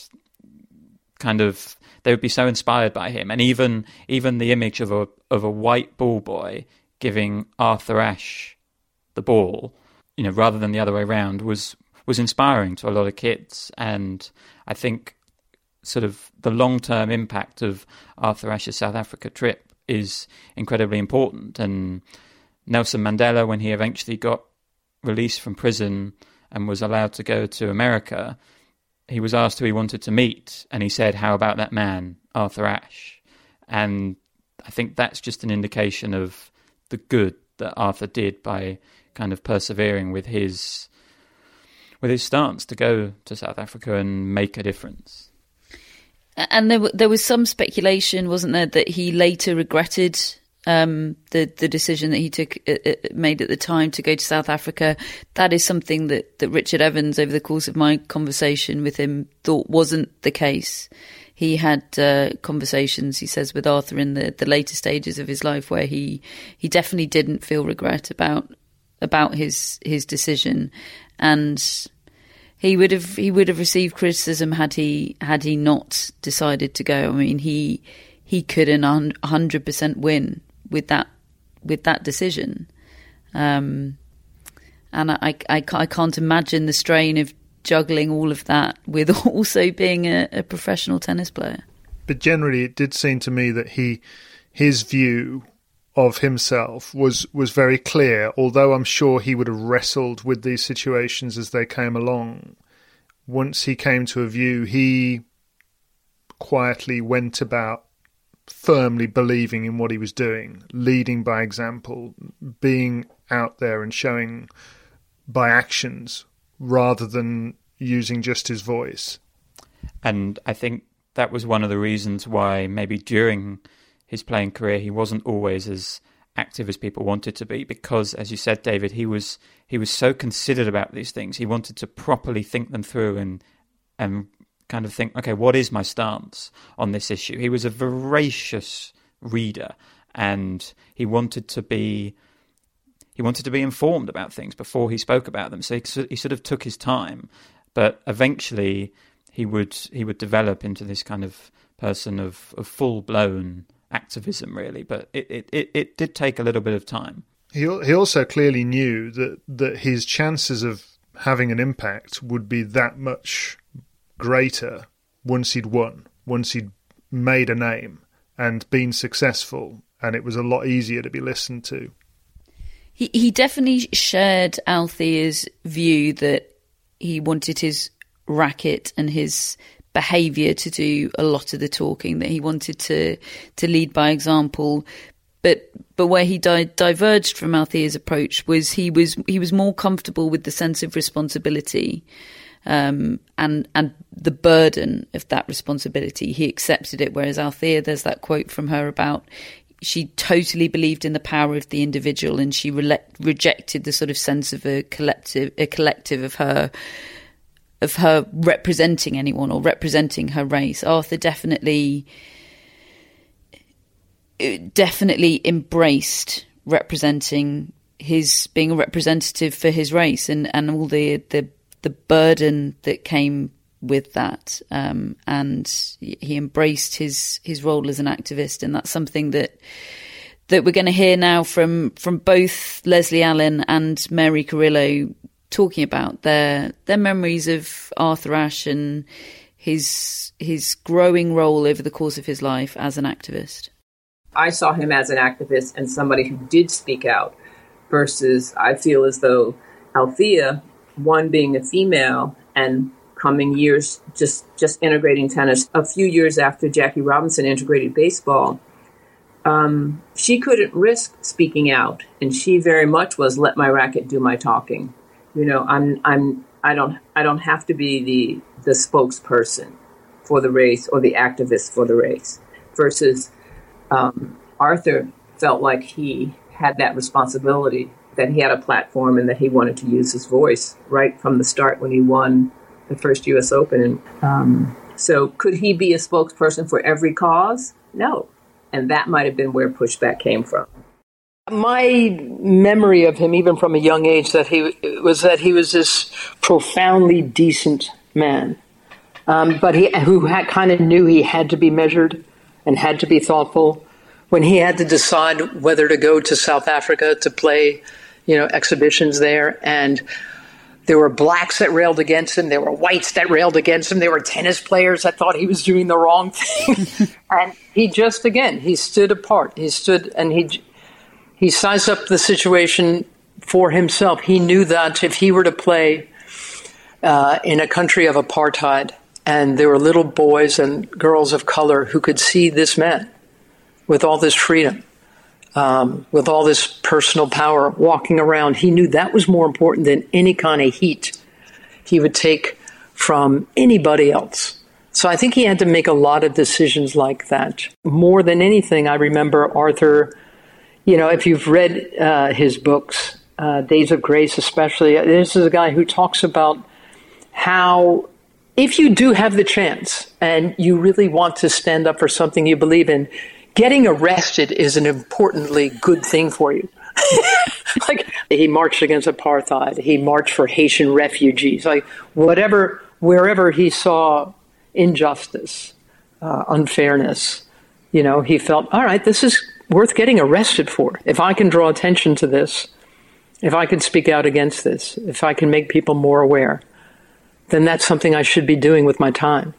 kind of they would be so inspired by him. And even even the image of a of a white ball boy giving Arthur Ashe the ball, you know, rather than the other way around, was was inspiring to a lot of kids. And I think sort of the long-term impact of Arthur Ashe's South Africa trip is incredibly important. And Nelson Mandela, when he eventually got released from prison and was allowed to go to America, he was asked who he wanted to meet, and he said, "How about that man, Arthur Ashe?" And I think that's just an indication of the good that Arthur did by kind of persevering with his with his stance to go to South Africa and make a difference. And there, there was some speculation, wasn't there, that he later regretted um, the the decision that he took uh, made at the time to go to South Africa. That is something that, that Richard Evans, over the course of my conversation with him, thought wasn't the case. He had uh, conversations, he says, with Arthur in the, the later stages of his life where he he definitely didn't feel regret about about his his decision, and he would have he would have received criticism had he had he not decided to go. I mean, he he couldn't one hundred percent win with that with that decision, um, and I, I I can't imagine the strain of juggling all of that with also being a, a professional tennis player. But generally, it did seem to me that he his view of himself was was very clear, although I'm sure he would have wrestled with these situations as they came along. Once he came to a view, he quietly went about firmly believing in what he was doing, leading by example, being out there and showing by actions rather than using just his voice. And I think that was one of the reasons why maybe during his playing career he wasn't always as active as people wanted to be, because, as you said, David, he was he was so considered about these things. He wanted to properly think them through and and kind of think, okay, what is my stance on this issue? He was a voracious reader, and he wanted to be he wanted to be informed about things before he spoke about them. So he, he sort of took his time, but eventually he would he would develop into this kind of person of, of full blown activism, really. But it, it, it, it did take a little bit of time. He he also clearly knew that that his chances of having an impact would be that much greater once he'd won, once he'd made a name and been successful, and it was a lot easier to be listened to. He he definitely shared Althea's view that he wanted his racket and his behaviour to do a lot of the talking, that he wanted to to lead by example. But but where he di- diverged from Althea's approach was he was he was more comfortable with the sense of responsibility um, and and the burden of that responsibility. He accepted it, whereas Althea, there's that quote from her about she totally believed in the power of the individual, and she re- rejected the sort of sense of a collective a collective of her of her representing anyone or representing her race. Arthur definitely. definitely embraced representing his being a representative for his race and, and all the, the the burden that came with that, um, and he embraced his his role as an activist, and that's something that that we're going to hear now from from both Leslie Allen and Mary Carillo, talking about their their memories of Arthur Ashe and his his growing role over the course of his life as an activist. I saw him as an activist and somebody who did speak out, versus I feel as though Althea, one being a female and coming years, just, just integrating tennis, a few years after Jackie Robinson integrated baseball, um, she couldn't risk speaking out. And she very much was, let my racket do my talking. You know, I'm, I'm, I don't, I don't have to be the, the spokesperson for the race or the activist for the race, versus um, Arthur felt like he had that responsibility, that he had a platform and that he wanted to use his voice right from the start when he won the first U S Open. And um, so could he be a spokesperson for every cause? No. And that might have been where pushback came from. My memory of him, even from a young age, that he was that he was this profoundly decent man, um, but he who had, kind of knew he had to be measured and had to be thoughtful. When he had to decide whether to go to South Africa to play, you know, exhibitions there, and there were blacks that railed against him. There were whites that railed against him. There were tennis players that thought he was doing the wrong thing. And he just, again, he stood apart. He stood and he he sized up the situation for himself. He knew that if he were to play uh, in a country of apartheid, and there were little boys and girls of color who could see this man with all this freedom, Um, with all this personal power walking around, he knew that was more important than any kind of heat he would take from anybody else. So I think he had to make a lot of decisions like that. More than anything, I remember Arthur, you know, if you've read uh, his books, uh, Days of Grace especially, this is a guy who talks about how if you do have the chance and you really want to stand up for something you believe in, getting arrested is an importantly good thing for you. Like, he marched against apartheid. He marched for Haitian refugees. Like, whatever, wherever he saw injustice, uh, unfairness, you know, he felt, all right, this is worth getting arrested for. If I can draw attention to this, if I can speak out against this, if I can make people more aware, then that's something I should be doing with my time.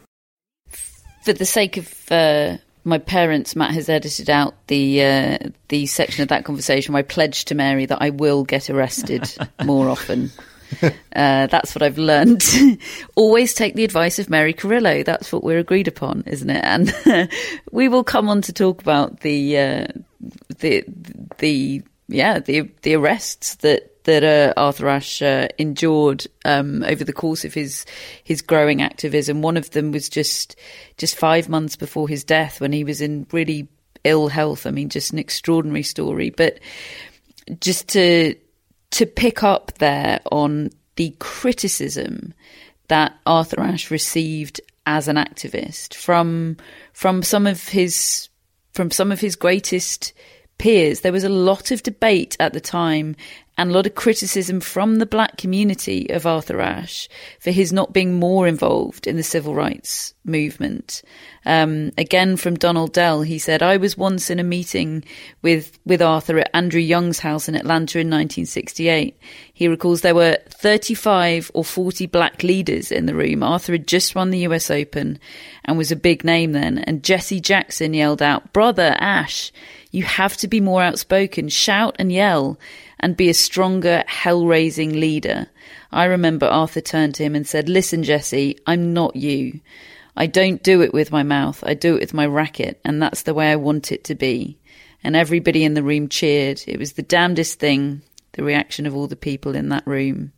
For the sake of uh, my parents, Matt has edited out the uh, the section of that conversation where I pledged to Mary that I will get arrested more often. Uh, that's what I've learned. Always take the advice of Mary Carillo. That's what we're agreed upon, isn't it? And uh, we will come on to talk about the uh, the the yeah the the arrests that that uh, Arthur Ashe uh, endured um, over the course of his his growing activism. One of them was just just five months before his death, when he was in really ill health. I mean, just an extraordinary story. But just to to pick up there on the criticism that Arthur Ashe received as an activist from from some of his from some of his greatest peers. There was a lot of debate at the time and a lot of criticism from the black community of Arthur Ashe for his not being more involved in the civil rights movement. Um, again, from Donald Dell, he said, I was once in a meeting with, with Arthur at Andrew Young's house in Atlanta in nineteen sixty-eight. He recalls there were thirty-five or forty black leaders in the room. Arthur had just won the U S Open and was a big name then. And Jesse Jackson yelled out, "Brother Ashe, you have to be more outspoken, shout and yell, and be a stronger, hell-raising leader." I remember Arthur turned to him and said, "Listen, Jesse, I'm not you. I don't do it with my mouth. I do it with my racket, and that's the way I want it to be." And everybody in the room cheered. It was the damnedest thing, the reaction of all the people in that room.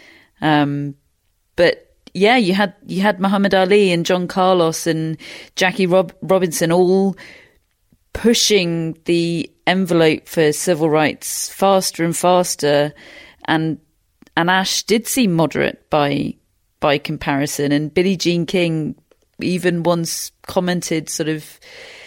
Um, but yeah, you had you had Muhammad Ali and John Carlos and Jackie Rob- Robinson all pushing the envelope for civil rights faster and faster, and and Ashe did seem moderate by by comparison. And Billie Jean King even once commented, sort of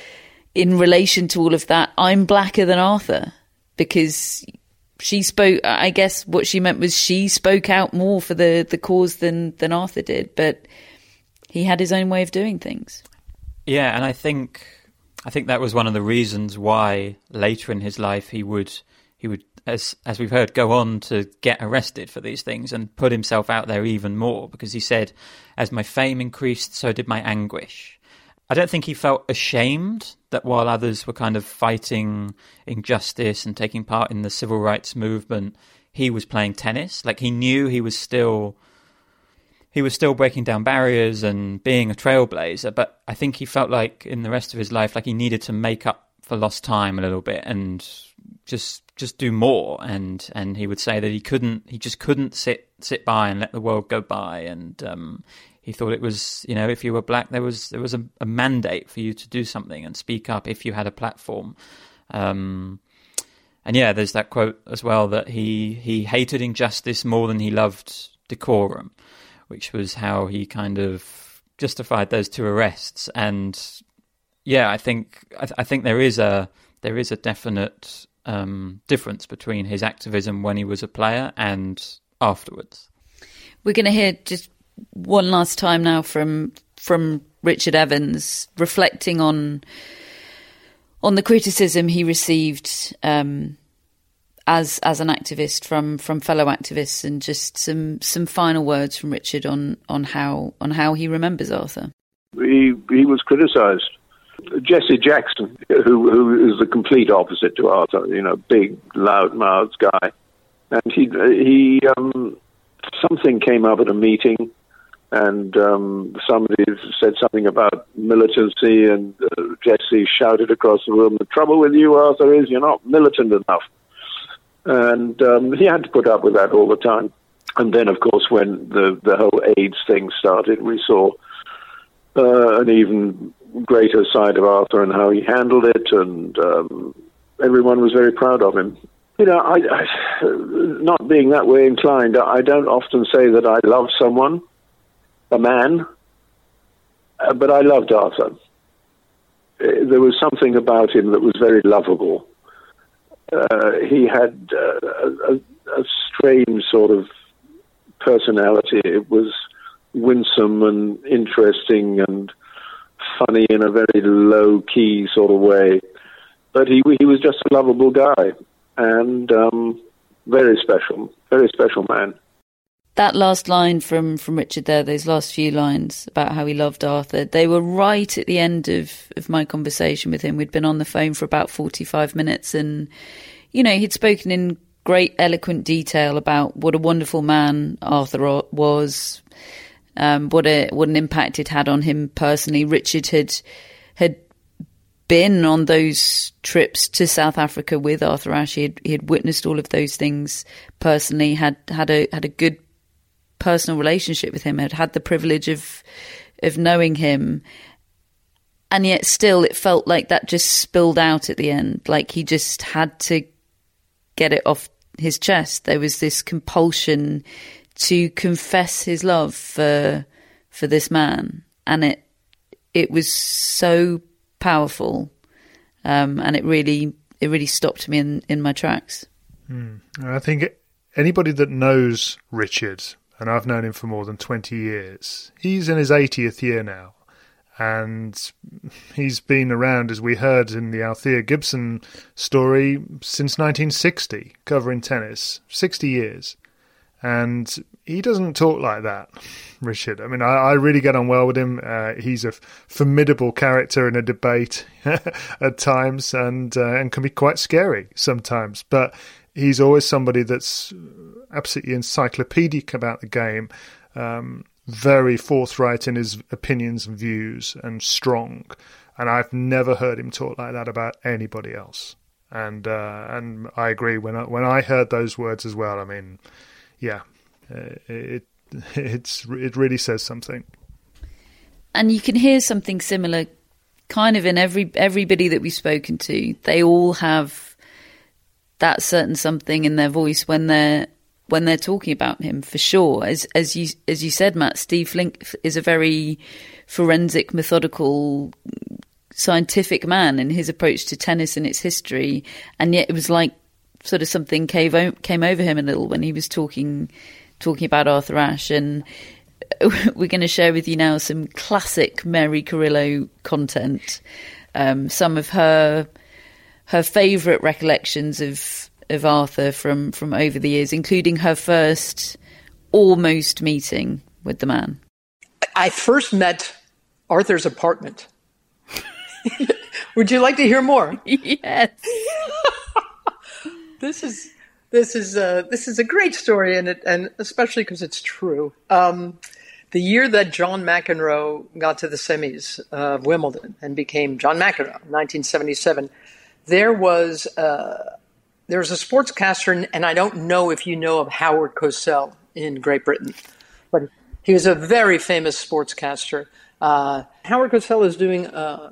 in relation to all of that, "I'm blacker than Arthur," because she spoke, I guess what she meant was she spoke out more for the, the cause than, than Arthur did. But he had his own way of doing things. Yeah, and I think I think that was one of the reasons why later in his life he would he would as as we've heard go on to get arrested for these things and put himself out there even more, because he said, as my fame increased, so did my anguish. I don't think he felt ashamed that while others were kind of fighting injustice and taking part in the civil rights movement, he was playing tennis. Like, he knew he was still he was still breaking down barriers and being a trailblazer, but I think he felt like in the rest of his life, like he needed to make up for lost time a little bit and just just do more. And and he would say that he couldn't he just couldn't sit sit by and let the world go by. And um he thought it was, you know, if you were black, there was there was a, a mandate for you to do something and speak up if you had a platform. Um, and yeah, there's that quote as well that he he hated injustice more than he loved decorum, which was how he kind of justified those two arrests. And yeah, I think I, th- I think there is a there is a definite um, difference between his activism when he was a player and afterwards. We're going to hear just one last time now from from Richard Evans, reflecting on on the criticism he received um, as as an activist from, from fellow activists, and just some some final words from Richard on, on how on how he remembers Arthur. He he was criticised. Jesse Jackson, who who is the complete opposite to Arthur, you know, big, loud-mouthed guy, and he he um, something came up at a meeting. And um, somebody said something about militancy, and uh, Jesse shouted across the room, "The trouble with you, Arthur, is you're not militant enough." And um, he had to put up with that all the time. And then, of course, when the, the whole AIDS thing started, we saw uh, an even greater side of Arthur and how he handled it, and um, everyone was very proud of him. You know, I, I, not being that way inclined, I don't often say that I love someone, a man, uh, but I loved Arthur. Uh, there was something about him that was very lovable. Uh, he had uh, a, a strange sort of personality. It was winsome and interesting and funny in a very low-key sort of way. But he he was just a lovable guy, and um, very special, very special man. That last line from, from Richard there, those last few lines about how he loved Arthur, they were right at the end of, of my conversation with him. We'd been on the phone for about forty-five minutes, and, you know, he'd spoken in great eloquent detail about what a wonderful man Arthur was, um, what a what an impact it had on him personally. Richard had had been on those trips to South Africa with Arthur Ashe. He had, he had witnessed all of those things personally, had had a had a good personal relationship with him, had had the privilege of of knowing him, and yet still it felt like that just spilled out at the end, like he just had to get it off his chest. There was this compulsion to confess his love for for this man, and it it was so powerful, um, and it really it really stopped me in, in my tracks. Hmm. I think anybody that knows Richard, and I've known him for more than twenty years. He's in his eightieth year now, and he's been around, as we heard in the Althea Gibson story, since nineteen sixty, covering tennis, sixty years. And he doesn't talk like that, Richard. I mean, I, I really get on well with him. Uh, he's a formidable character in a debate at times, and uh, and can be quite scary sometimes. But he's always somebody that's absolutely encyclopedic about the game, um, very forthright in his opinions and views, and strong. And I've never heard him talk like that about anybody else. And uh, and I agree. When I, when I heard those words as well, I mean, yeah, it it's it really says something. And you can hear something similar, kind of in every everybody that we've spoken to. They all have that certain something in their voice when they're when they're talking about him, for sure. As as you as you said, Matt, Steve Flink is a very forensic, methodical, scientific man in his approach to tennis and its history, and yet it was like sort of something came came over him a little when he was talking talking about Arthur Ashe. And we're going to share with you now some classic Mary Carillo content, um, some of her her favourite recollections of of Arthur from, from over the years, including her first almost meeting with the man. I first met Arthur's apartment. Would you like to hear more? Yes. This is this is uh, this is a great story, and it, and especially because it's true. Um, the year that John McEnroe got to the semis of Wimbledon and became John McEnroe, nineteen seventy-seven, there was uh, there was a sportscaster, and I don't know if you know of Howard Cosell in Great Britain, but he was a very famous sportscaster. Uh, Howard Cosell is doing a,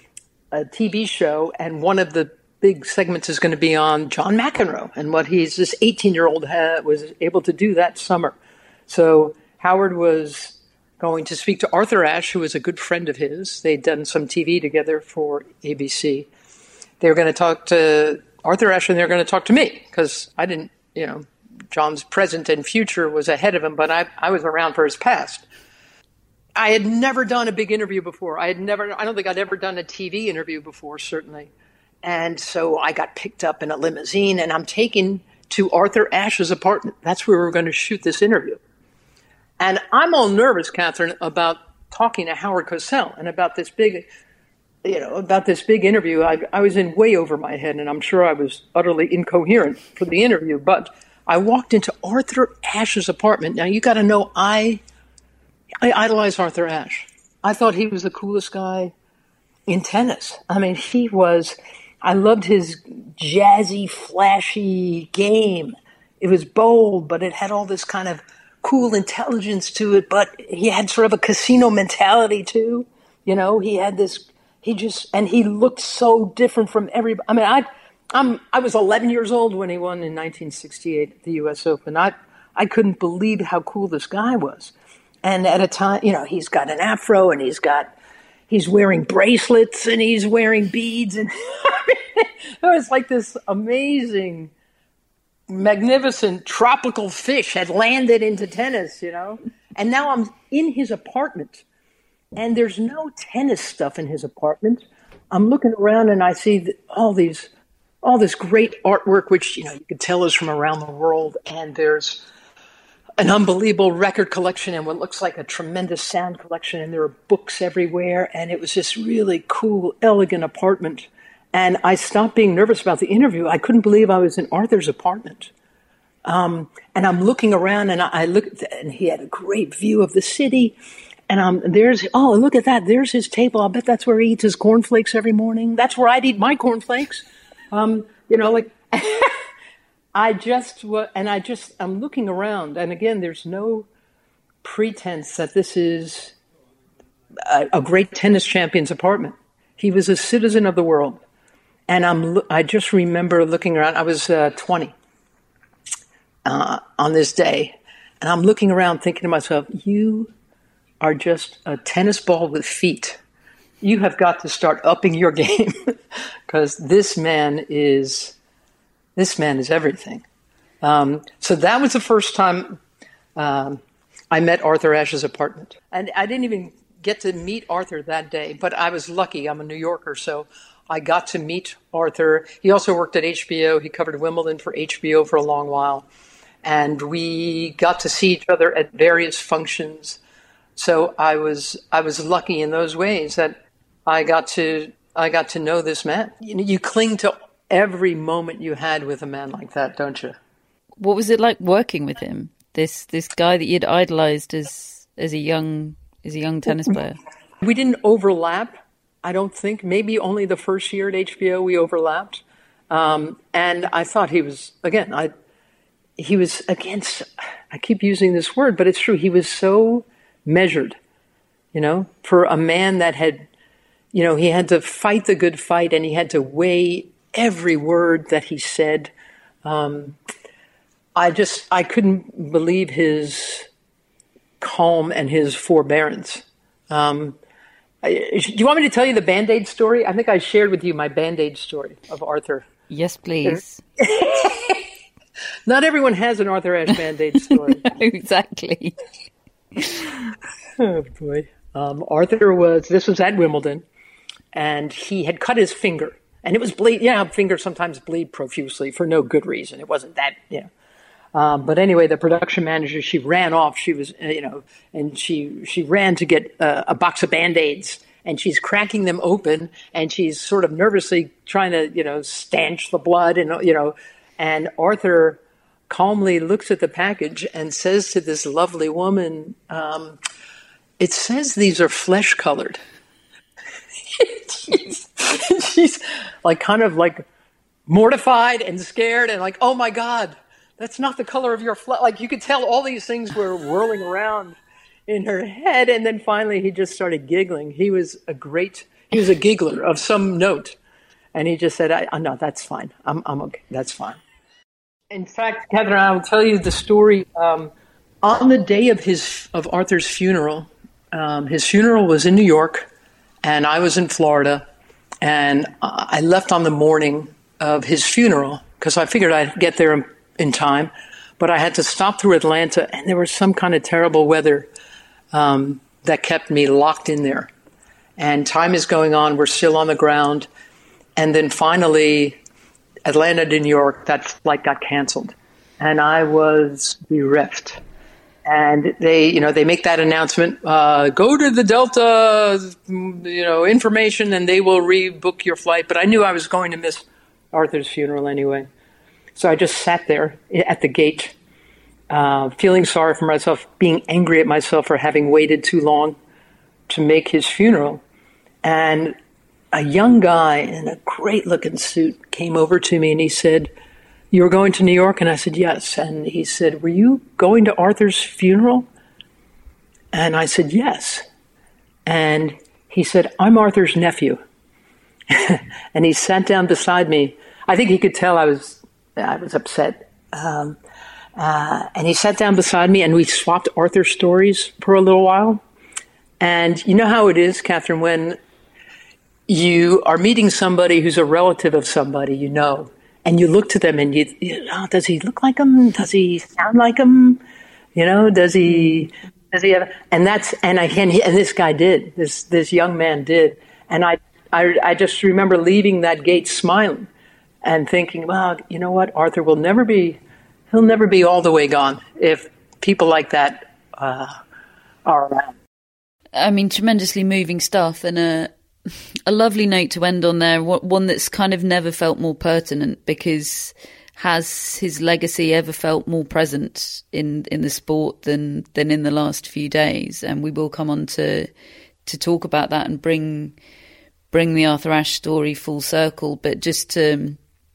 a T V show, and one of the big segments is going to be on John McEnroe and what he's this eighteen-year-old ha- was able to do that summer. So Howard was going to speak to Arthur Ashe, who was a good friend of his. They'd done some T V together for A B C. They were going to talk to Arthur Ashe, and they were going to talk to me because I didn't, you know, John's present and future was ahead of him, but I, I was around for his past. I had never done a big interview before. I had never, I don't think I'd ever done a T V interview before, certainly. And so I got picked up in a limousine, and I'm taken to Arthur Ashe's apartment. That's where we were going to shoot this interview. And I'm all nervous, Catherine, about talking to Howard Cosell and about this big, you know, about this big interview. I, I was in way over my head, and I'm sure I was utterly incoherent for the interview. But I walked into Arthur Ashe's apartment. Now, you got to know, I, I idolize Arthur Ashe. I thought he was the coolest guy in tennis. I mean, he was... I loved his jazzy, flashy game. It was bold, but it had all this kind of cool intelligence to it. But he had sort of a casino mentality too. You know, he had this. He just and he looked so different from everybody. I mean, I, I'm I was eleven years old when he won in nineteen sixty-eight at the U S Open. I I couldn't believe how cool this guy was. And at a time, you know, he's got an afro and he's got. He's wearing bracelets and he's wearing beads. And it was like this amazing, magnificent tropical fish had landed into tennis, you know. And now I'm in his apartment and there's no tennis stuff in his apartment. I'm looking around and I see all these, all this great artwork, which, you know, you could tell is from around the world. And there's an unbelievable record collection and what looks like a tremendous sound collection, and there are books everywhere, and it was this really cool, elegant apartment. And I stopped being nervous about the interview. I couldn't believe I was in Arthur's apartment. Um, and I'm looking around, and I, I look, at the, and he had a great view of the city. And um, there's, oh, look at that. There's his table. I bet that's where he eats his cornflakes every morning. That's where I'd eat my cornflakes. Um, you know, like... I just, and I just, I'm looking around, and again, there's no pretense that this is a, a great tennis champion's apartment. He was a citizen of the world. And I'm, I just remember looking around, I was uh, twenty uh, on this day, and I'm looking around thinking to myself, you are just a tennis ball with feet. You have got to start upping your game, because this man is... This man is everything. Um, so that was the first time um, I met Arthur Ashe's apartment. And I didn't even get to meet Arthur that day, but I was lucky. I'm a New Yorker, so I got to meet Arthur. He also worked at H B O. He covered Wimbledon for H B O for a long while. And we got to see each other at various functions. So I was I was lucky in those ways that I got to I got to know this man. You know, you cling to every moment you had with a man like that, don't you? What was it like working with him? This this guy that you'd idolized as as a young as a young tennis player. We didn't overlap, I don't think. Maybe only the first year at H B O we overlapped. Um, and I thought he was again. I he was against. I keep using this word, but it's true. He was so measured, you know, for a man that had, you know, he had to fight the good fight, and he had to weigh every word that he said. Um, I just, I couldn't believe his calm and his forbearance. Um, I, do you want me to tell you the Band-Aid story? I think I shared with you my Band-Aid story of Arthur. Yes, please. Not everyone has an Arthur Ashe Band-Aid story. No, exactly. Oh, boy. Um, Arthur was, this was at Wimbledon, and he had cut his finger. And it was bleed, yeah, fingers sometimes bleed profusely for no good reason. It wasn't that, you know. Um, but anyway, the production manager, she ran off. She was, uh, you know, and she she ran to get uh, a box of Band-Aids, and she's cracking them open, and she's sort of nervously trying to, you know, stanch the blood, and you know, and Arthur calmly looks at the package and says to this lovely woman, um, "It says these are flesh colored." she's, she's like kind of like mortified and scared, and like, "Oh my God. That's not the color of your flesh." Like you could tell all these things were whirling around in her head. And then finally he just started giggling. He was a great, he was a giggler of some note. And he just said, I, I, no, that's fine. I'm, I'm okay. That's fine. In fact, Catherine, I will tell you the story. Um, on the day of his, of Arthur's funeral, um, his funeral was in New York and I was in Florida, and I left on the morning of his funeral because I figured I'd get there in, in time, but I had to stop through Atlanta, and there was some kind of terrible weather um, that kept me locked in there. And time is going on. We're still on the ground. And then finally, Atlanta to New York, that flight got canceled. And I was bereft. And they, you know, they make that announcement, uh, go to the Delta, you know, information, and they will rebook your flight. But I knew I was going to miss Arthur's funeral anyway. So I just sat there at the gate, uh, feeling sorry for myself, being angry at myself for having waited too long to make his funeral. And a young guy in a great-looking suit came over to me and he said, "You were going to New York?" And I said, "Yes." And he said, "Were you going to Arthur's funeral?" And I said, "Yes." And he said, "I'm Arthur's nephew." And he sat down beside me. I think he could tell I was I was upset. Um, uh, and he sat down beside me and we swapped Arthur stories for a little while. And you know how it is, Catherine, when you are meeting somebody who's a relative of somebody you know, and you look to them and you, you know, does he look like him? Does he sound like him? You know, does he, does he have, and that's, and I, and, he, and this guy did, this, this young man did. And I, I, I just remember leaving that gate smiling and thinking, well, you know what, Arthur will never be, he'll never be all the way gone if people like that uh, are around. I mean, tremendously moving stuff, and a a lovely note to end on there, one that's kind of never felt more pertinent, because has his legacy ever felt more present in, in the sport than, than in the last few days? And we will come on to to talk about that and bring bring the Arthur Ashe story full circle, but just to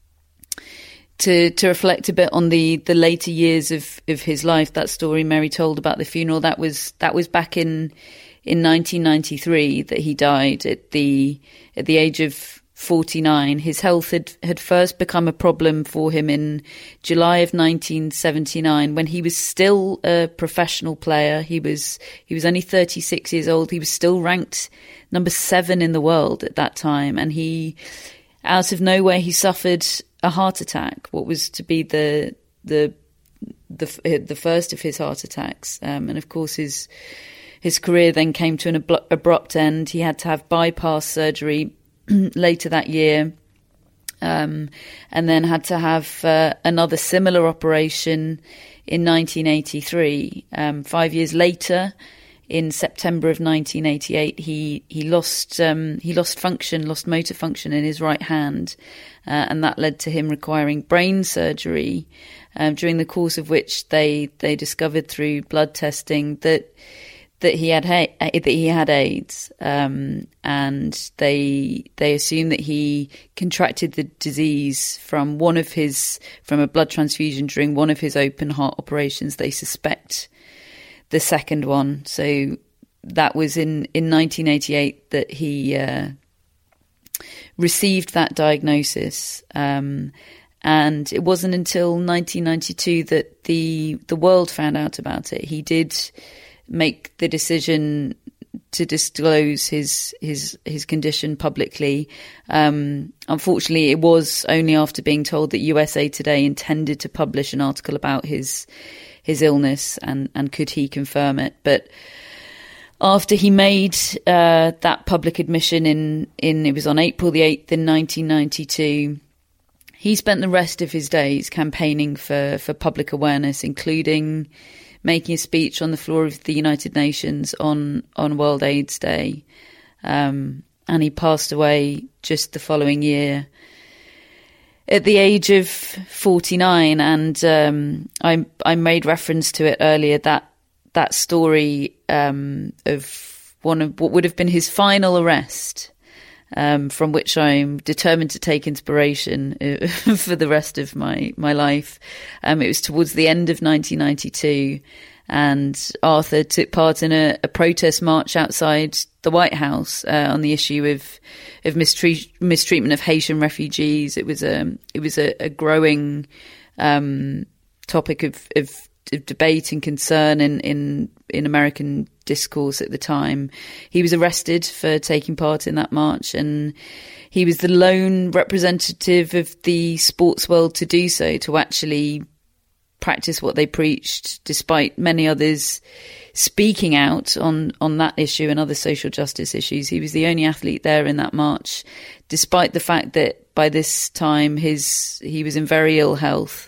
to to reflect a bit on the, the later years of, of his life. That story Mary told about the funeral, that was that was back in in nineteen ninety-three that he died at the at the age of forty-nine. His health had, had first become a problem for him in July of nineteen seventy-nine, when he was still a professional player. He was he was only thirty-six years old. He was still ranked number seven in the world at that time, and he, out of nowhere, he suffered a heart attack. What was to be the the the the first of his heart attacks, um, and of course his his career then came to an ab- abrupt end. He had to have bypass surgery later that year, um, and then had to have uh, another similar operation in nineteen eighty-three. Um, five years later, in September of nineteen eighty-eight, he he lost um, he lost function, lost motor function in his right hand, uh, and that led to him requiring brain surgery. Um, during the course of which they they discovered through blood testing that. that he had that he had AIDS, um, and they they assumed that he contracted the disease from one of his from a blood transfusion during one of his open heart operations. They suspect the second one, so that was in in nineteen eighty-eight that he uh, received that diagnosis, um, and it wasn't until nineteen ninety-two that the the world found out about it. He did make the decision to disclose his his his condition publicly. Um, unfortunately, it was only after being told that U S A Today intended to publish an article about his his illness, and, and could he confirm it. But after he made uh, that public admission in, in, it was on April the eighth in nineteen ninety-two, he spent the rest of his days campaigning for, for public awareness, including making a speech on the floor of the United Nations on, on World AIDS Day. Um, and he passed away just the following year at the age of forty-nine. And um, I, I made reference to it earlier, that that story um, of one of what would have been his final arrest, um, from which I'm determined to take inspiration uh, for the rest of my, my life. Um, it was towards the end of nineteen ninety-two, and Arthur took part in a, a protest march outside the White House uh, on the issue of of mistreat, mistreatment of Haitian refugees. It was a it was a, a growing um, topic of, of of debate and concern in, in, in American discourse at the time. He was arrested for taking part in that march, and he was the lone representative of the sports world to do so, to actually practice what they preached, despite many others speaking out on, on that issue and other social justice issues. He was the only athlete there in that march, despite the fact that by this time his he was in very ill health.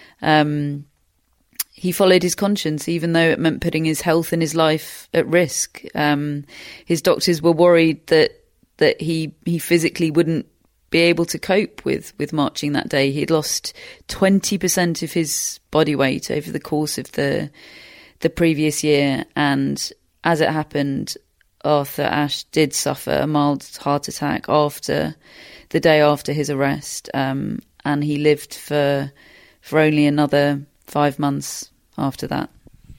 Um, He followed his conscience, even though it meant putting his health and his life at risk. Um, his doctors were worried that that he he physically wouldn't be able to cope with, with marching that day. He had lost twenty percent of his body weight over the course of the the previous year. And as it happened, Arthur Ashe did suffer a mild heart attack after the day after his arrest. Um, and he lived for for only another five months after that.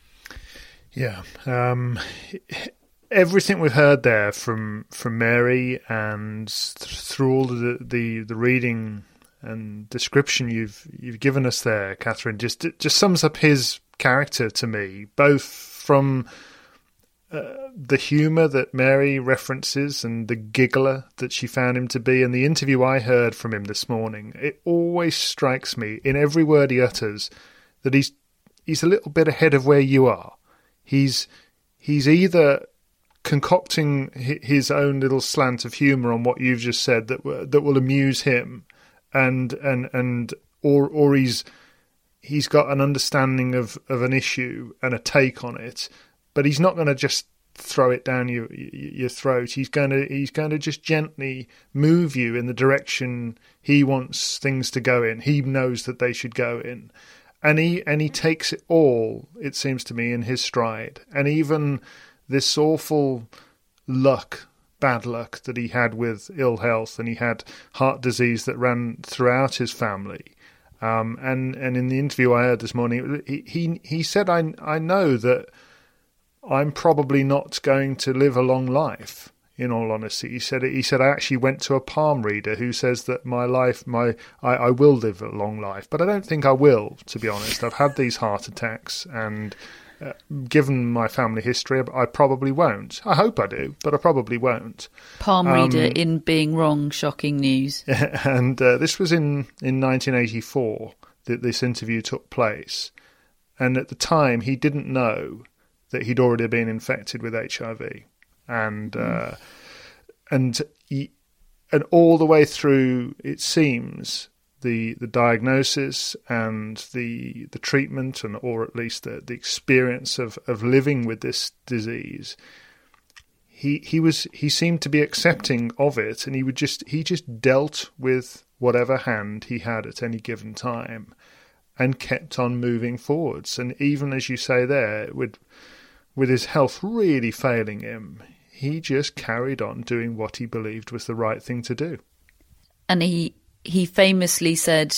Yeah. Um, everything we've heard there from from Mary, and th- through all the, the the reading and description you've you've given us there, Catherine, just just sums up his character to me, both from uh, the humour that Mary references and the giggler that she found him to be, and the interview I heard from him this morning. It always strikes me in every word he utters that he's he's a little bit ahead of where you are. He's he's either concocting his own little slant of humour on what you've just said that that will amuse him, and and and or or he's he's got an understanding of, of an issue and a take on it, but he's not going to just throw it down your your throat. He's going to he's going to just gently move you in the direction he wants things to go in. He knows that they should go in. And he and he takes it all, it seems to me, in his stride. And even this awful luck, bad luck that he had with ill health, and he had heart disease that ran throughout his family. Um, and, and in the interview I heard this morning, he he, he said, I, I know that I'm probably not going to live a long life. In all honesty, he said, he said, I actually went to a palm reader who says that my life, my I, I will live a long life, but I don't think I will, to be honest. I've had these heart attacks, and uh, given my family history, I probably won't. I hope I do, but I probably won't. Palm reader um, in being wrong, shocking news. And uh, this was in, in nineteen eighty-four that this interview took place. And at the time, he didn't know that he'd already been infected with H I V. And uh, and he, and all the way through, it seems, the the diagnosis and the the treatment, and or at least the, the experience of, of living with this disease, he he was he seemed to be accepting of it, and he would just he just dealt with whatever hand he had at any given time, and kept on moving forwards. And even as you say there, with with his health really failing him, he just carried on doing what he believed was the right thing to do. And he he famously said,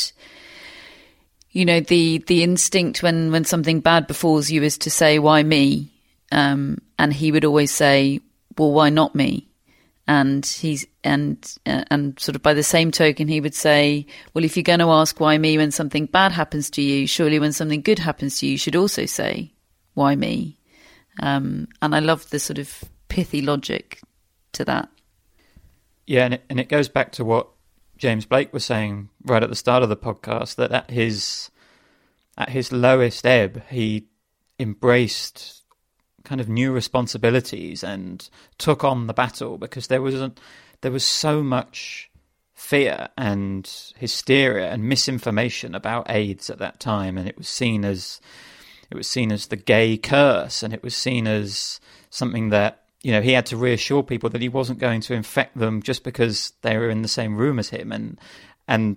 you know, the the instinct when, when something bad befalls you is to say, why me? Um, and he would always say, well, why not me? And he's and uh, and sort of by the same token, he would say, well, if you're going to ask why me when something bad happens to you, surely when something good happens to you, you should also say, why me? Um, and I love the sort of pithy logic to that. Yeah, and it, and it goes back to what James Blake was saying right at the start of the podcast, that at his at his lowest ebb, he embraced kind of new responsibilities and took on the battle, because there was a, there was so much fear and hysteria and misinformation about AIDS at that time, and it was seen as it was seen as the gay curse, and it was seen as something that, you know, he had to reassure people that he wasn't going to infect them just because they were in the same room as him, and and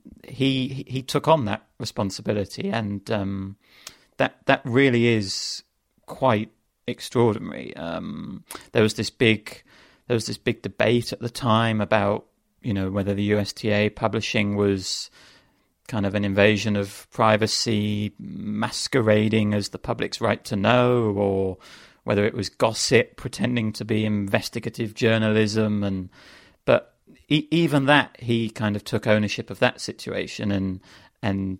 he he took on that responsibility, and um, that that really is quite extraordinary. Um, there was this big there was this big debate at the time about, you know, whether the U S T A publishing was kind of an invasion of privacy masquerading as the public's right to know, or whether it was gossip pretending to be investigative journalism. And but e- even that, he kind of took ownership of that situation and and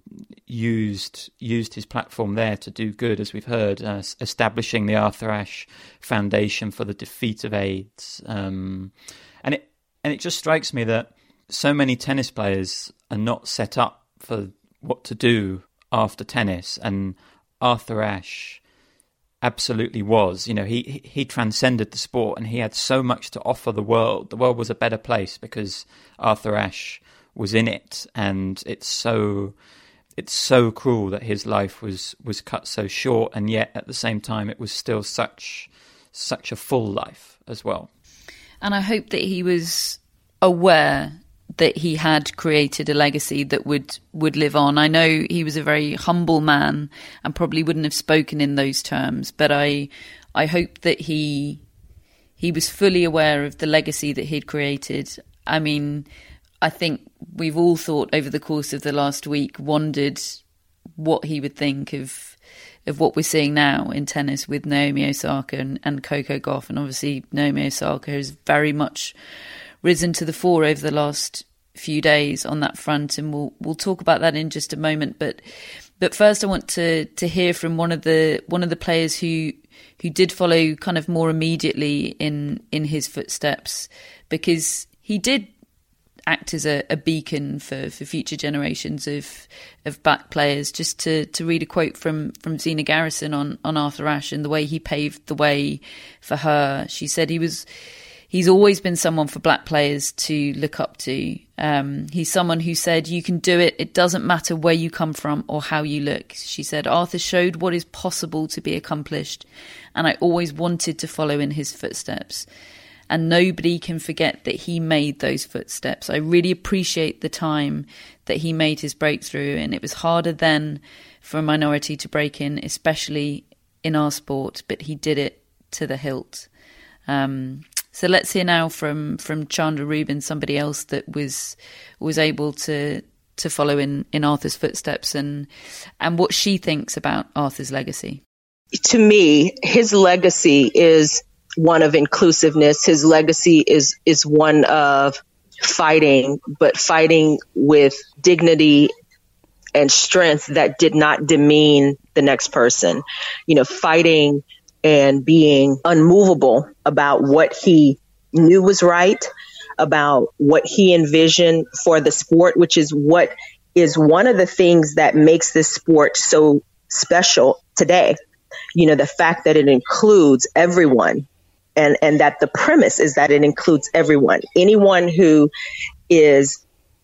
used used his platform there to do good, as we've heard, uh, establishing the Arthur Ashe Foundation for the Defeat of AIDS. Um, and it and it just strikes me that so many tennis players are not set up for what to do after tennis, and Arthur Ashe absolutely was. You know, he he transcended the sport, and he had so much to offer the world. The world was a better place because Arthur Ashe was in it, and it's so it's so cruel that his life was was cut so short, and yet at the same time it was still such such a full life as well. And I hope that he was aware that he had created a legacy that would would live on. I know he was a very humble man and probably wouldn't have spoken in those terms, but I I hope that he he was fully aware of the legacy that he'd created. I mean, I think we've all thought over the course of the last week, wondered what he would think of of what we're seeing now in tennis with Naomi Osaka and, and Coco Gauff. And obviously Naomi Osaka has very much risen to the fore over the last few days on that front, and we'll we'll talk about that in just a moment. But but first, I want to to hear from one of the one of the players who who did follow kind of more immediately in in his footsteps, because he did act as a, a beacon for, for future generations of of black players. Just to, to read a quote from, from Zina Garrison on, on Arthur Ashe and the way he paved the way for her. She said he was he's always been someone for black players to look up to. Um, he's someone who said, you can do it. It doesn't matter where you come from or how you look. She said, Arthur showed what is possible to be accomplished, and I always wanted to follow in his footsteps. And nobody can forget that he made those footsteps. I really appreciate the time that he made his breakthrough. And it was harder then for a minority to break in, especially in our sport, but he did it to the hilt. Um, so let's hear now from, from Chandra Rubin, somebody else that was was able to to follow in, in Arthur's footsteps, and and what she thinks about Arthur's legacy. To me, his legacy is one of inclusiveness. His legacy is is one of fighting, but fighting with dignity and strength that did not demean the next person. You know, fighting and being unmovable about what he knew was right, about what he envisioned for the sport, which is what is one of the things that makes this sport so special today. You know, the fact that it includes everyone. And, and that the premise is that it includes everyone, anyone who is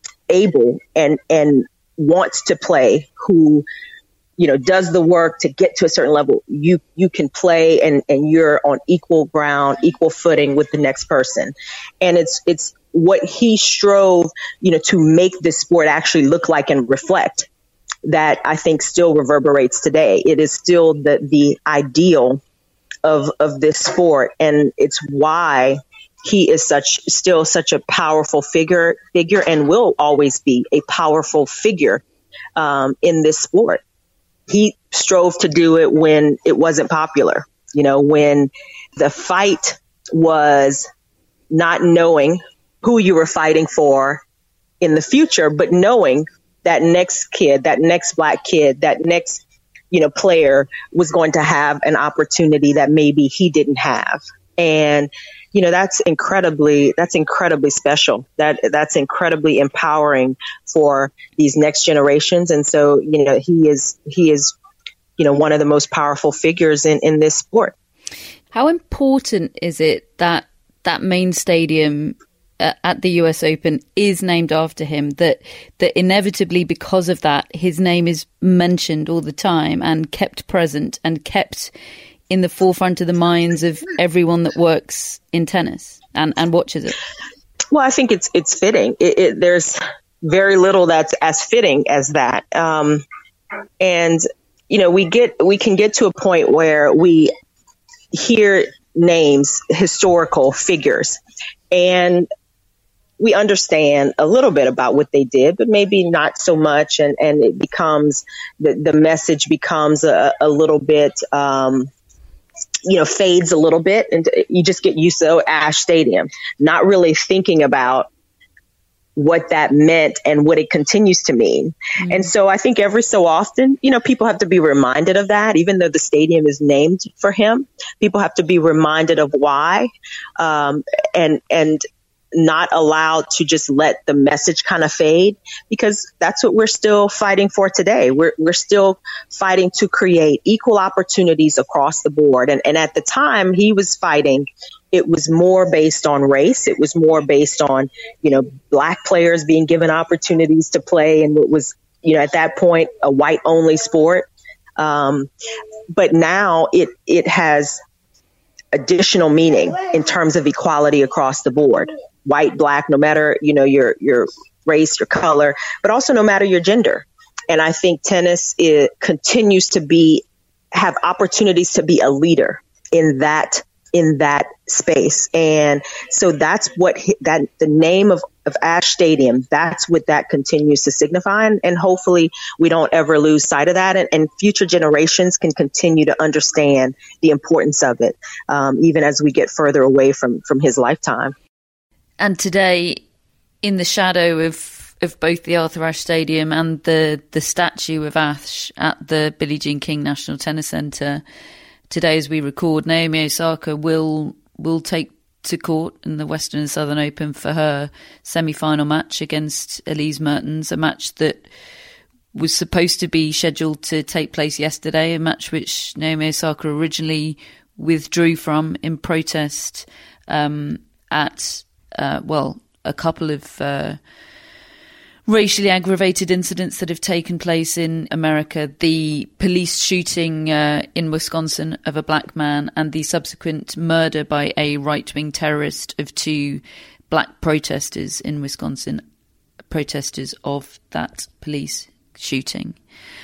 able and and wants to play, who, you know, does the work to get to a certain level. You you can play, and, and you're on equal ground, equal footing with the next person. And it's it's what he strove, you know, to make this sport actually look like and reflect, that I think still reverberates today. It is still the the ideal of of this sport, and it's why he is such still such a powerful figure figure and will always be a powerful figure um, in this sport. He strove to do it when it wasn't popular, you know, when the fight was not knowing who you were fighting for in the future, but knowing that next kid, that next black kid, that next you know, player was going to have an opportunity that maybe he didn't have. And, you know, that's incredibly, that's incredibly special. That that's incredibly empowering for these next generations. And so, you know, he is, he is, you know, one of the most powerful figures in, in this sport. How important is it that that main stadium uh, at the U S Open is named after him, that that inevitably because of that, his name is mentioned all the time and kept present and kept in the forefront of the minds of everyone that works in tennis and, and watches it? Well, I think it's it's fitting. It, it, there's very little that's as fitting as that. Um, and, you know, we get we can get to a point where we hear names, historical figures, and we understand a little bit about what they did, but maybe not so much. And, and it becomes, the, the message becomes a, a little bit, um, you know, fades a little bit, and you just get used to Ashe Stadium, not really thinking about what that meant and what it continues to mean. Mm-hmm. And so I think every so often, you know, people have to be reminded of that, even though the stadium is named for him. People have to be reminded of why, um, and, and, not allowed to just let the message kind of fade, because that's what we're still fighting for today. We're we're still fighting to create equal opportunities across the board. And, and at the time he was fighting, it was more based on race. It was more based on, you know, Black players being given opportunities to play. And it was, you know, at that point, a white only sport. Um, but now it it has additional meaning in terms of equality across the board. White, Black, no matter, you know, your, your race, your color, but also no matter your gender. And I think tennis it continues to be, have opportunities to be a leader in that, in that space. And so that's what that, the name of, of Ashe Stadium, that's what that continues to signify. And, and hopefully we don't ever lose sight of that. And, and future generations can continue to understand the importance of it, um, even as we get further away from, from his lifetime. And today, in the shadow of, of both the Arthur Ashe Stadium and the, the statue of Ashe at the Billie Jean King National Tennis Centre, today as we record, Naomi Osaka will will take to court in the Western and Southern Open for her semi-final match against Elise Mertens, a match that was supposed to be scheduled to take place yesterday, a match which Naomi Osaka originally withdrew from in protest um, at... Uh, well, a couple of uh, racially aggravated incidents that have taken place in America, the police shooting uh, in Wisconsin of a Black man and the subsequent murder by a right-wing terrorist of two Black protesters in Wisconsin, protesters of that police shooting.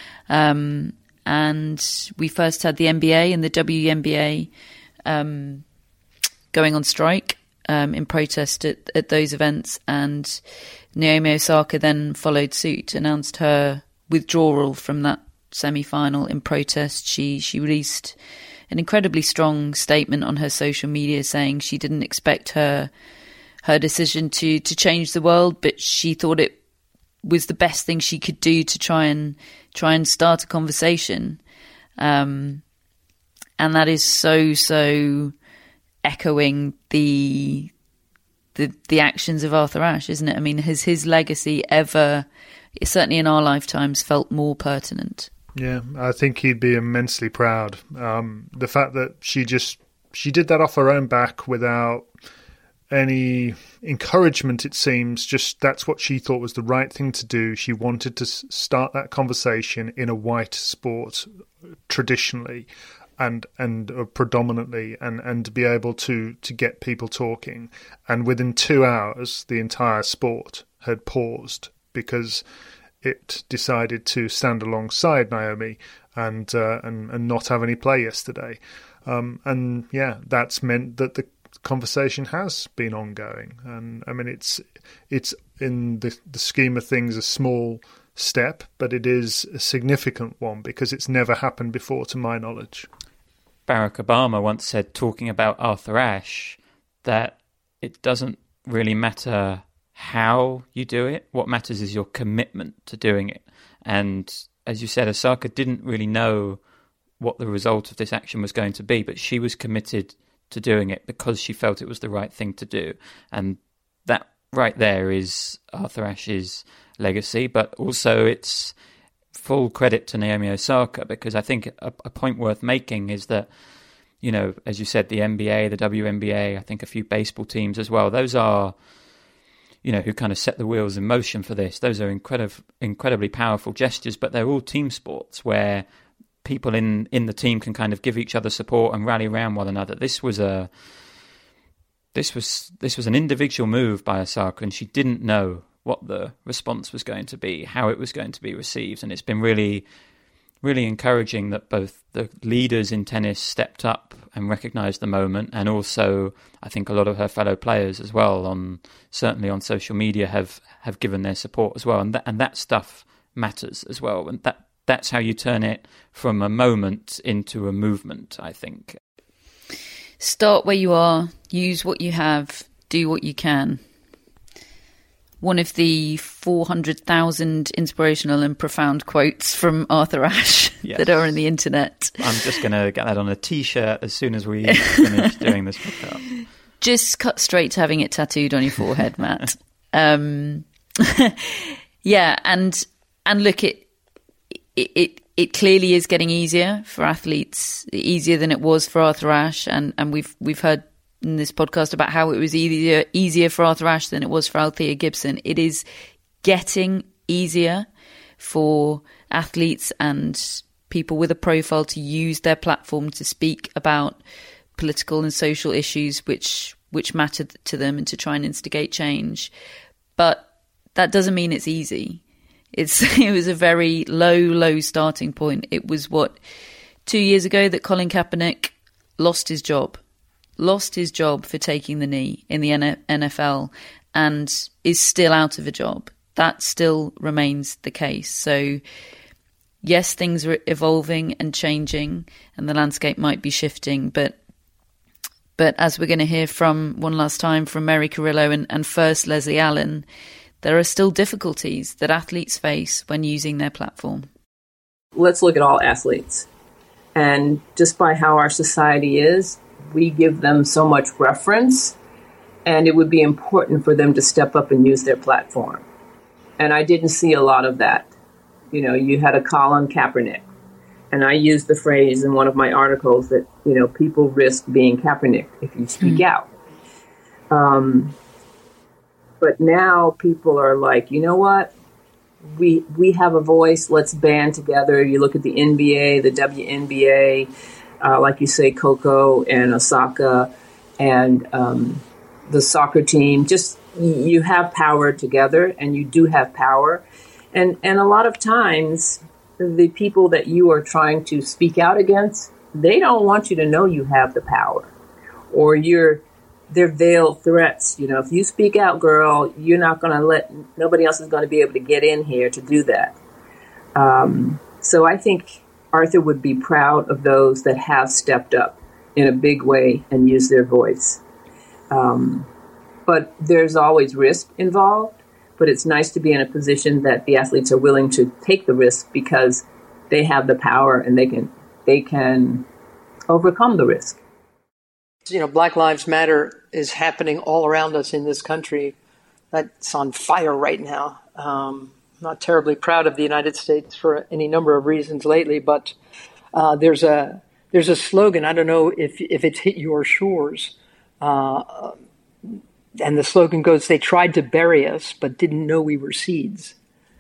Um, and we first had the N B A and the W N B A um, going on strike. Um, in protest at, at those events, and Naomi Osaka then followed suit, announced her withdrawal from that semi-final in protest. She she released an incredibly strong statement on her social media saying she didn't expect her her decision to to change the world, but she thought it was the best thing she could do to try and try and start a conversation, um, and that is so so. echoing the the the actions of Arthur Ashe, isn't it? I mean, has his legacy ever, certainly in our lifetimes, felt more pertinent? Yeah, I think he'd be immensely proud. Um, the fact that she just she did that off her own back without any encouragement, it seems. Just that's what she thought was the right thing to do. She wanted to start that conversation in a white sport traditionally. And and uh, predominantly, and, and to be able to, to get people talking. And within two hours, the entire sport had paused because it decided to stand alongside Naomi and uh, and, and not have any play yesterday. Um, and yeah, that's meant that the conversation has been ongoing. And I mean, it's it's in the, the scheme of things a small step, but it is a significant one because it's never happened before, to my knowledge. Barack Obama once said, talking about Arthur Ashe, that it doesn't really matter how you do it. What matters is your commitment to doing it. And as you said, Osaka didn't really know what the result of this action was going to be, but she was committed to doing it because she felt it was the right thing to do. And that right there is Arthur Ashe's legacy, but also it's full credit to Naomi Osaka, because I think a, a point worth making is that, you know, as you said, the N B A, the W N B A, I think a few baseball teams as well, those are, you know, who kind of set the wheels in motion for this. Those are incredible, incredibly powerful gestures, but they're all team sports where people in, in the team can kind of give each other support and rally around one another. This was a this was this was an individual move by Osaka, and she didn't know what the response was going to be, how it was going to be received, and it's been really, really encouraging that both the leaders in tennis stepped up and recognised the moment, and also I think a lot of her fellow players as well, on certainly on social media, have, have given their support as well, and that and that stuff matters as well, and that that's how you turn it from a moment into a movement, I think. Start where you are, use what you have, do what you can. One of the four hundred thousand inspirational and profound quotes from Arthur Ashe yes. that are on the internet. I'm just going to get that on a T-shirt as soon as we finish doing this podcast. Just cut straight to having it tattooed on your forehead, Matt. um, yeah, and and look, it, it it it clearly is getting easier for athletes, easier than it was for Arthur Ashe, and and we've we've heard in this podcast about how it was easier easier for Arthur Ashe than it was for Althea Gibson. It is getting easier for athletes and people with a profile to use their platform to speak about political and social issues which which matter to them and to try and instigate change. But that doesn't mean it's easy. It's it was a very low, low starting point. It was, what, two years ago that Colin Kaepernick lost his job. lost his job for taking the knee in the N F L and is still out of a job. That still remains the case. So, yes, things are evolving and changing and the landscape might be shifting, but but as we're going to hear from one last time from Mary Carrillo and, and first Leslie Allen, there are still difficulties that athletes face when using their platform. Let's look at all athletes. And just by how our society is, we give them so much reference, and it would be important for them to step up and use their platform. And I didn't see a lot of that. You know, you had a Colin Kaepernick, and I used the phrase in one of my articles that, you know, people risk being Kaepernick if you speak mm. out. Um, but now people are like, you know what? We we have a voice. Let's band together. You look at the N B A, the W N B A, uh, like you say, Coco and Osaka, and um, the soccer team. Just you have power together, and you do have power. And and a lot of times, the people that you are trying to speak out against, they don't want you to know you have the power, or you're. They're veiled threats. You know, if you speak out, girl, you're not going to let, nobody else is going to be able to get in here to do that. Um, so I think Arthur would be proud of those that have stepped up in a big way and used their voice. Um, but there's always risk involved, but it's nice to be in a position that the athletes are willing to take the risk because they have the power and they can, they can overcome the risk. You know, Black Lives Matter is happening all around us in this country. That's on fire right now. Um, I'm not terribly proud of the United States for any number of reasons lately, but uh, there's a there's a slogan. I don't know if if it's hit your shores, uh, and the slogan goes, "They tried to bury us, but didn't know we were seeds."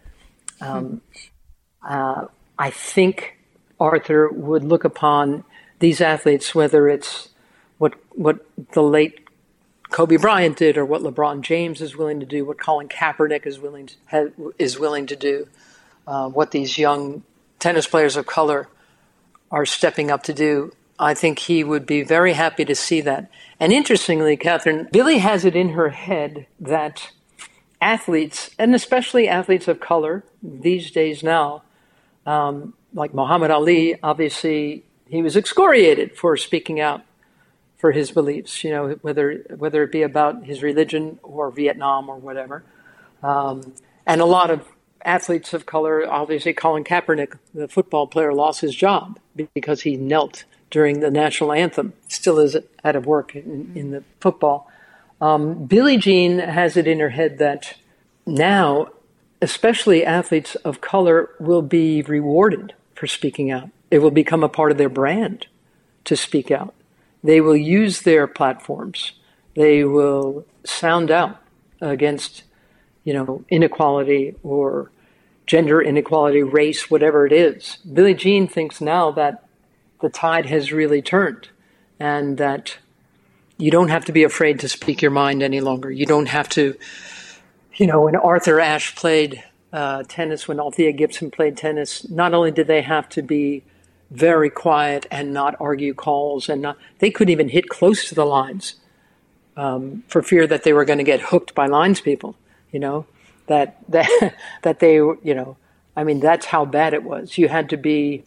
Um, uh, I think Arthur would look upon these athletes, whether it's what what the late Kobe Bryant did, or what LeBron James is willing to do, what Colin Kaepernick is willing to, ha, is willing to do, uh, what these young tennis players of color are stepping up to do. I think he would be very happy to see that. And interestingly, Catherine, Billie has it in her head that athletes, and especially athletes of color these days now, um, like Muhammad Ali, obviously he was excoriated for speaking out for his beliefs, you know, whether whether it be about his religion or Vietnam or whatever. Um, and a lot of athletes of color, obviously Colin Kaepernick, the football player, lost his job because he knelt during the national anthem. Still is out of work in, in the football. Um, Billie Jean has it in her head that now, especially athletes of color, will be rewarded for speaking out. It will become a part of their brand to speak out. They will use their platforms. They will sound out against, you know, inequality or gender inequality, race, whatever it is. Billie Jean thinks now that the tide has really turned and that you don't have to be afraid to speak your mind any longer. You don't have to, you know, when Arthur Ashe played uh, tennis, when Althea Gibson played tennis, not only did they have to be very quiet and not argue calls, and not, they couldn't even hit close to the lines um, for fear that they were going to get hooked by lines people, you know, that, that, that they, you know, I mean, that's how bad it was. You had to be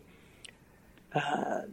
uh,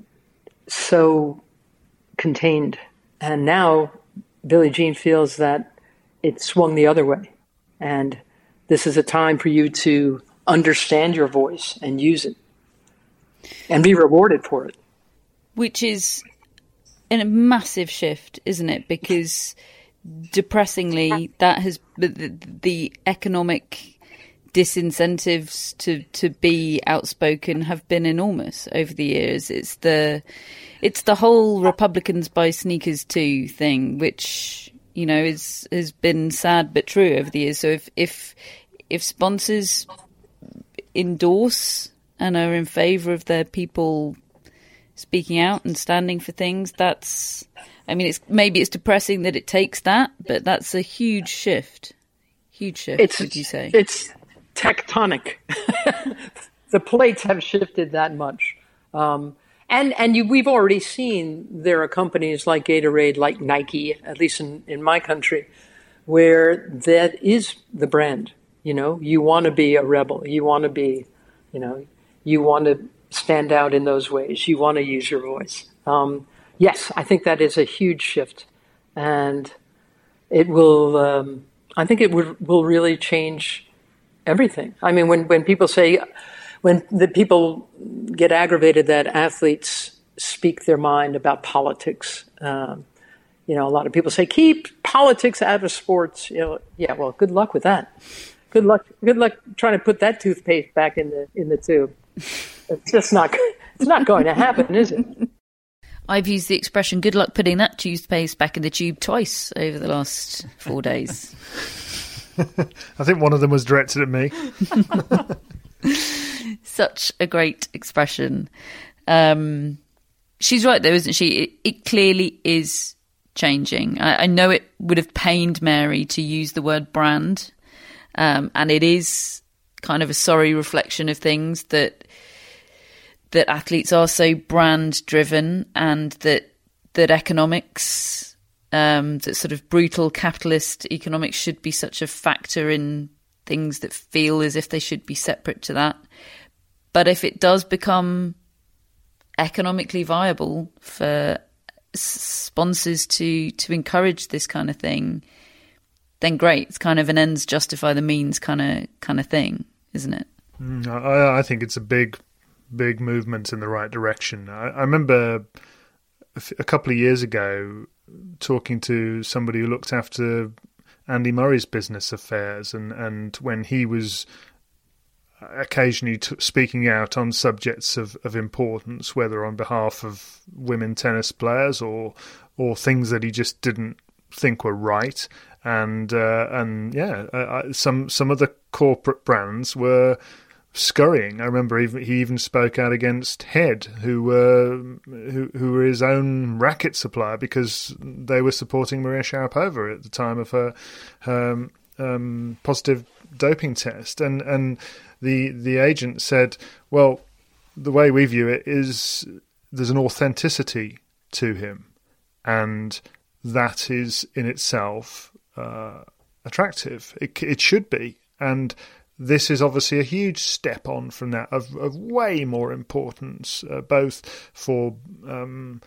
so contained. And now Billie Jean feels that it swung the other way. And this is a time for you to understand your voice and use it and be rewarded for it. Which is a massive shift, isn't it? Because depressingly, that has the, the economic disincentives to, to be outspoken have been enormous over the years. It's the it's the whole Republicans buy sneakers too thing, which, you know, is has been sad but true over the years. So if if if sponsors endorse and are in favour of their people speaking out and standing for things, that's, I mean, it's maybe it's depressing that it takes that, but that's a huge shift. Huge shift, it's, would you say? It's tectonic. The plates have shifted that much. Um, and and you, we've already seen there are companies like Gatorade, like Nike, at least in, in my country, where that is the brand. You know, you want to be a rebel. You want to be, you know, you want to stand out in those ways. You want to use your voice. Um, yes, I think that is a huge shift. And it will, um, I think it would, will really change everything. I mean, when, when people say, when the people get aggravated that athletes speak their mind about politics, um, you know, a lot of people say, keep politics out of sports. You know, yeah, well, good luck with that. Good luck. Good luck trying to put that toothpaste back in the in the tube. It's just not. It's not going to happen, is it? I've used the expression "good luck putting that toothpaste back in the tube" twice over the last four days. I think one of them was directed at me. Such a great expression. Um, she's right, though, isn't she? It, it clearly is changing. I, I know it would have pained Mary to use the word brand. Um, and it is kind of a sorry reflection of things that that athletes are so brand driven, and that that economics, um, that sort of brutal capitalist economics, should be such a factor in things that feel as if they should be separate to that. But if it does become economically viable for sponsors to to encourage this kind of thing, then great. It's kind of an ends justify the means kind of kind of thing, isn't it? Mm, I, I think it's a big, big movement in the right direction. I, I remember a, f- a couple of years ago talking to somebody who looked after Andy Murray's business affairs, and, and when he was occasionally t- speaking out on subjects of, of importance, whether on behalf of women tennis players or or things that he just didn't think were right. And uh, and yeah, uh, some some of the corporate brands were scurrying. I remember even, he even spoke out against Head, who were who, who were his own racket supplier, because they were supporting Maria Sharapova at the time of her, her um, positive doping test. And and the the agent said, well, the way we view it is there's an authenticity to him, and that is in itself Uh, attractive. It, it should be, and this is obviously a huge step on from that, of, of way more importance, uh, both for um,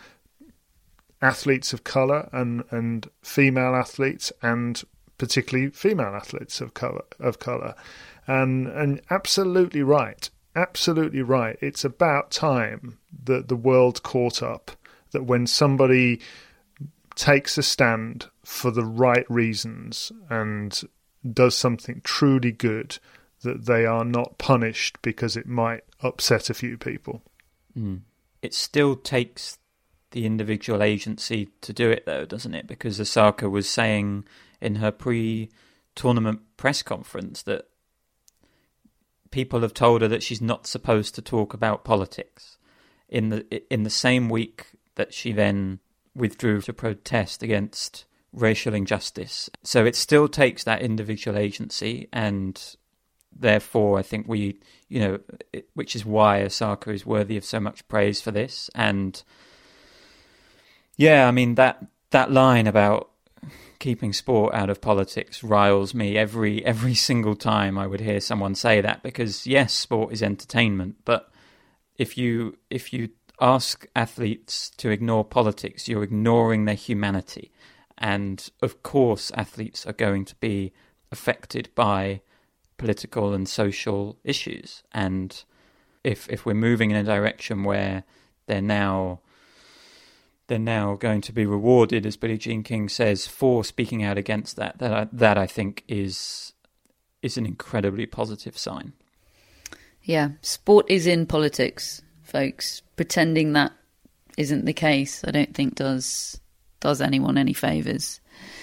athletes of colour and, and female athletes, and particularly female athletes of colour. Of colour, and and absolutely right. absolutely right. It's about time that the world caught up, that when somebody takes a stand for the right reasons and does something truly good, that they are not punished because it might upset a few people. Mm. It still takes the individual agency to do it, though, doesn't it? Because Osaka was saying in her pre-tournament press conference that people have told her that she's not supposed to talk about politics. In the in the same week that she then withdrew to protest against racial injustice. So it still takes that individual agency, and therefore I think we, you know, it, which is why Osaka is worthy of so much praise for this. And yeah, I mean, that that line about keeping sport out of politics riles me every every single time I would hear someone say that, because yes, sport is entertainment, but if you if you ask athletes to ignore politics, you're ignoring their humanity. And of course, athletes are going to be affected by political and social issues. And if if we're moving in a direction where they're now they're now going to be rewarded, as Billie Jean King says, for speaking out against that, that I, that I think is is an incredibly positive sign. Yeah, sport is in politics, folks. Pretending that isn't the case, I don't think does does anyone any favours.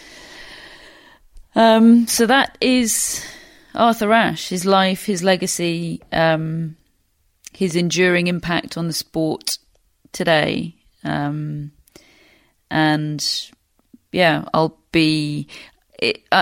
Um, so that is Arthur Ashe, his life, his legacy, um, his enduring impact on the sport today. Um, and yeah, I'll be, it, uh,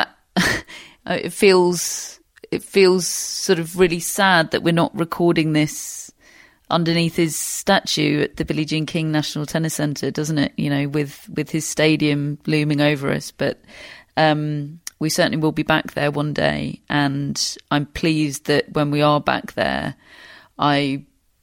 it feels, it feels sort of really sad that we're not recording this underneath his statue at the Billie Jean King National Tennis Centre, doesn't it? You know, with, with his stadium looming over us. But um, we certainly will be back there one day. And I'm pleased that when we are back there, I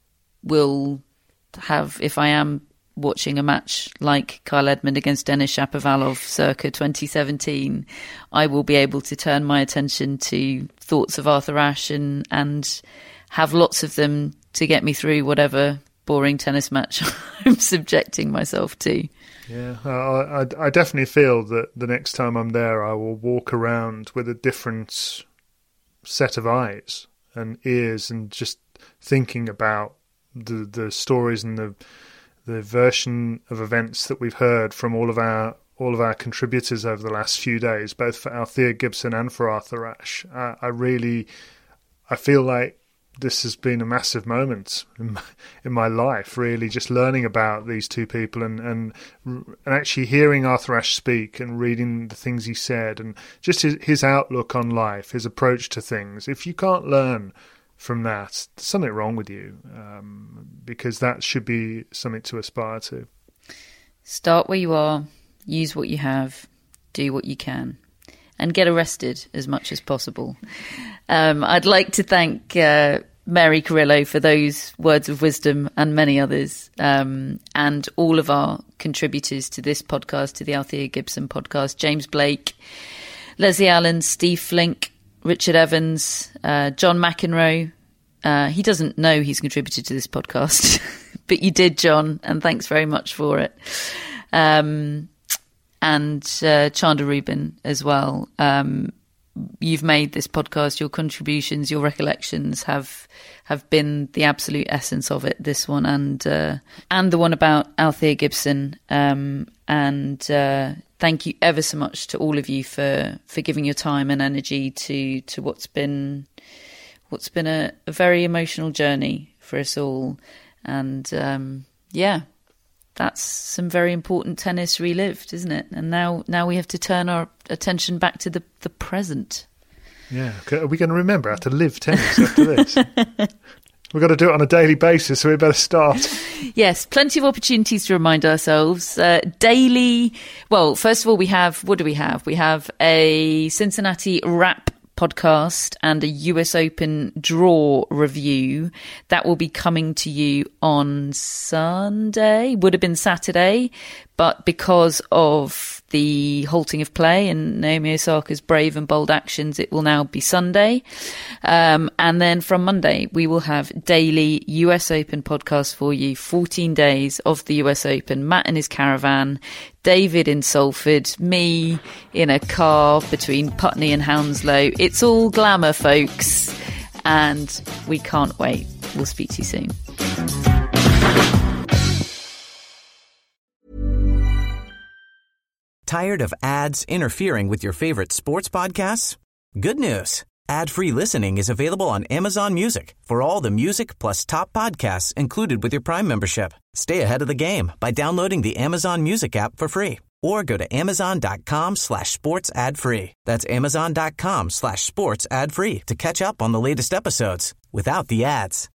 will have, if I am watching a match like Kyle Edmund against Denis Shapovalov circa twenty seventeen, I will be able to turn my attention to thoughts of Arthur Ashe and, and have lots of them to get me through whatever boring tennis match I'm subjecting myself to. Yeah, I, I, I definitely feel that the next time I'm there, I will walk around with a different set of eyes and ears, and just thinking about the the stories and the the version of events that we've heard from all of our all of our contributors over the last few days, both for Althea Gibson and for Arthur Ashe. I, I really, I feel like this has been a massive moment in my, in my life, really, just learning about these two people and, and and actually hearing Arthur Ashe speak and reading the things he said, and just his, his outlook on life, his approach to things. If you can't learn from that, there's something wrong with you, um, because that should be something to aspire to. Start where you are, use what you have, do what you can, and get arrested as much as possible. Um, I'd like to thank uh, Mary Carrillo for those words of wisdom and many others, um, and all of our contributors to this podcast, to the Althea Gibson podcast: James Blake, Leslie Allen, Steve Flink, Richard Evans, uh, John McEnroe. Uh, he doesn't know he's contributed to this podcast, but you did, John, and thanks very much for it. Um, and uh, Chanda Rubin as well. Um, you've made this podcast, your contributions, your recollections have have been the absolute essence of it, this one and uh, and the one about Althea Gibson. Um, and uh, thank you ever so much to all of you for, for giving your time and energy to to what's been what's been a, a very emotional journey for us all. And um, yeah, that's some very important tennis relived, isn't it? And now now we have to turn our attention back to the, the present. Yeah, are we going to remember how to live tennis after this? We've got to do it on a daily basis, so we better start. Yes, plenty of opportunities to remind ourselves. Uh, daily, well, first of all, we have, what do we have? We have a Cincinnati Wrap podcast and a U S Open draw review that will be coming to you on Sunday. Would have been Saturday, but because of the halting of play and Naomi Osaka's brave and bold actions, it will now be Sunday. Um, and then from Monday, we will have daily U S Open podcast for you, fourteen days of the U S Open. Matt in his caravan, David in Salford, me in a car between Putney and Hounslow. It's all glamour, folks, and we can't wait. We'll speak to you soon. Tired of ads interfering with your favorite sports podcasts? Good news. Ad-free listening is available on Amazon Music for all the music plus top podcasts included with your Prime membership. Stay ahead of the game by downloading the Amazon Music app for free or go to amazon.com slash sports ad free. That's amazon.com slash sports ad free to catch up on the latest episodes without the ads.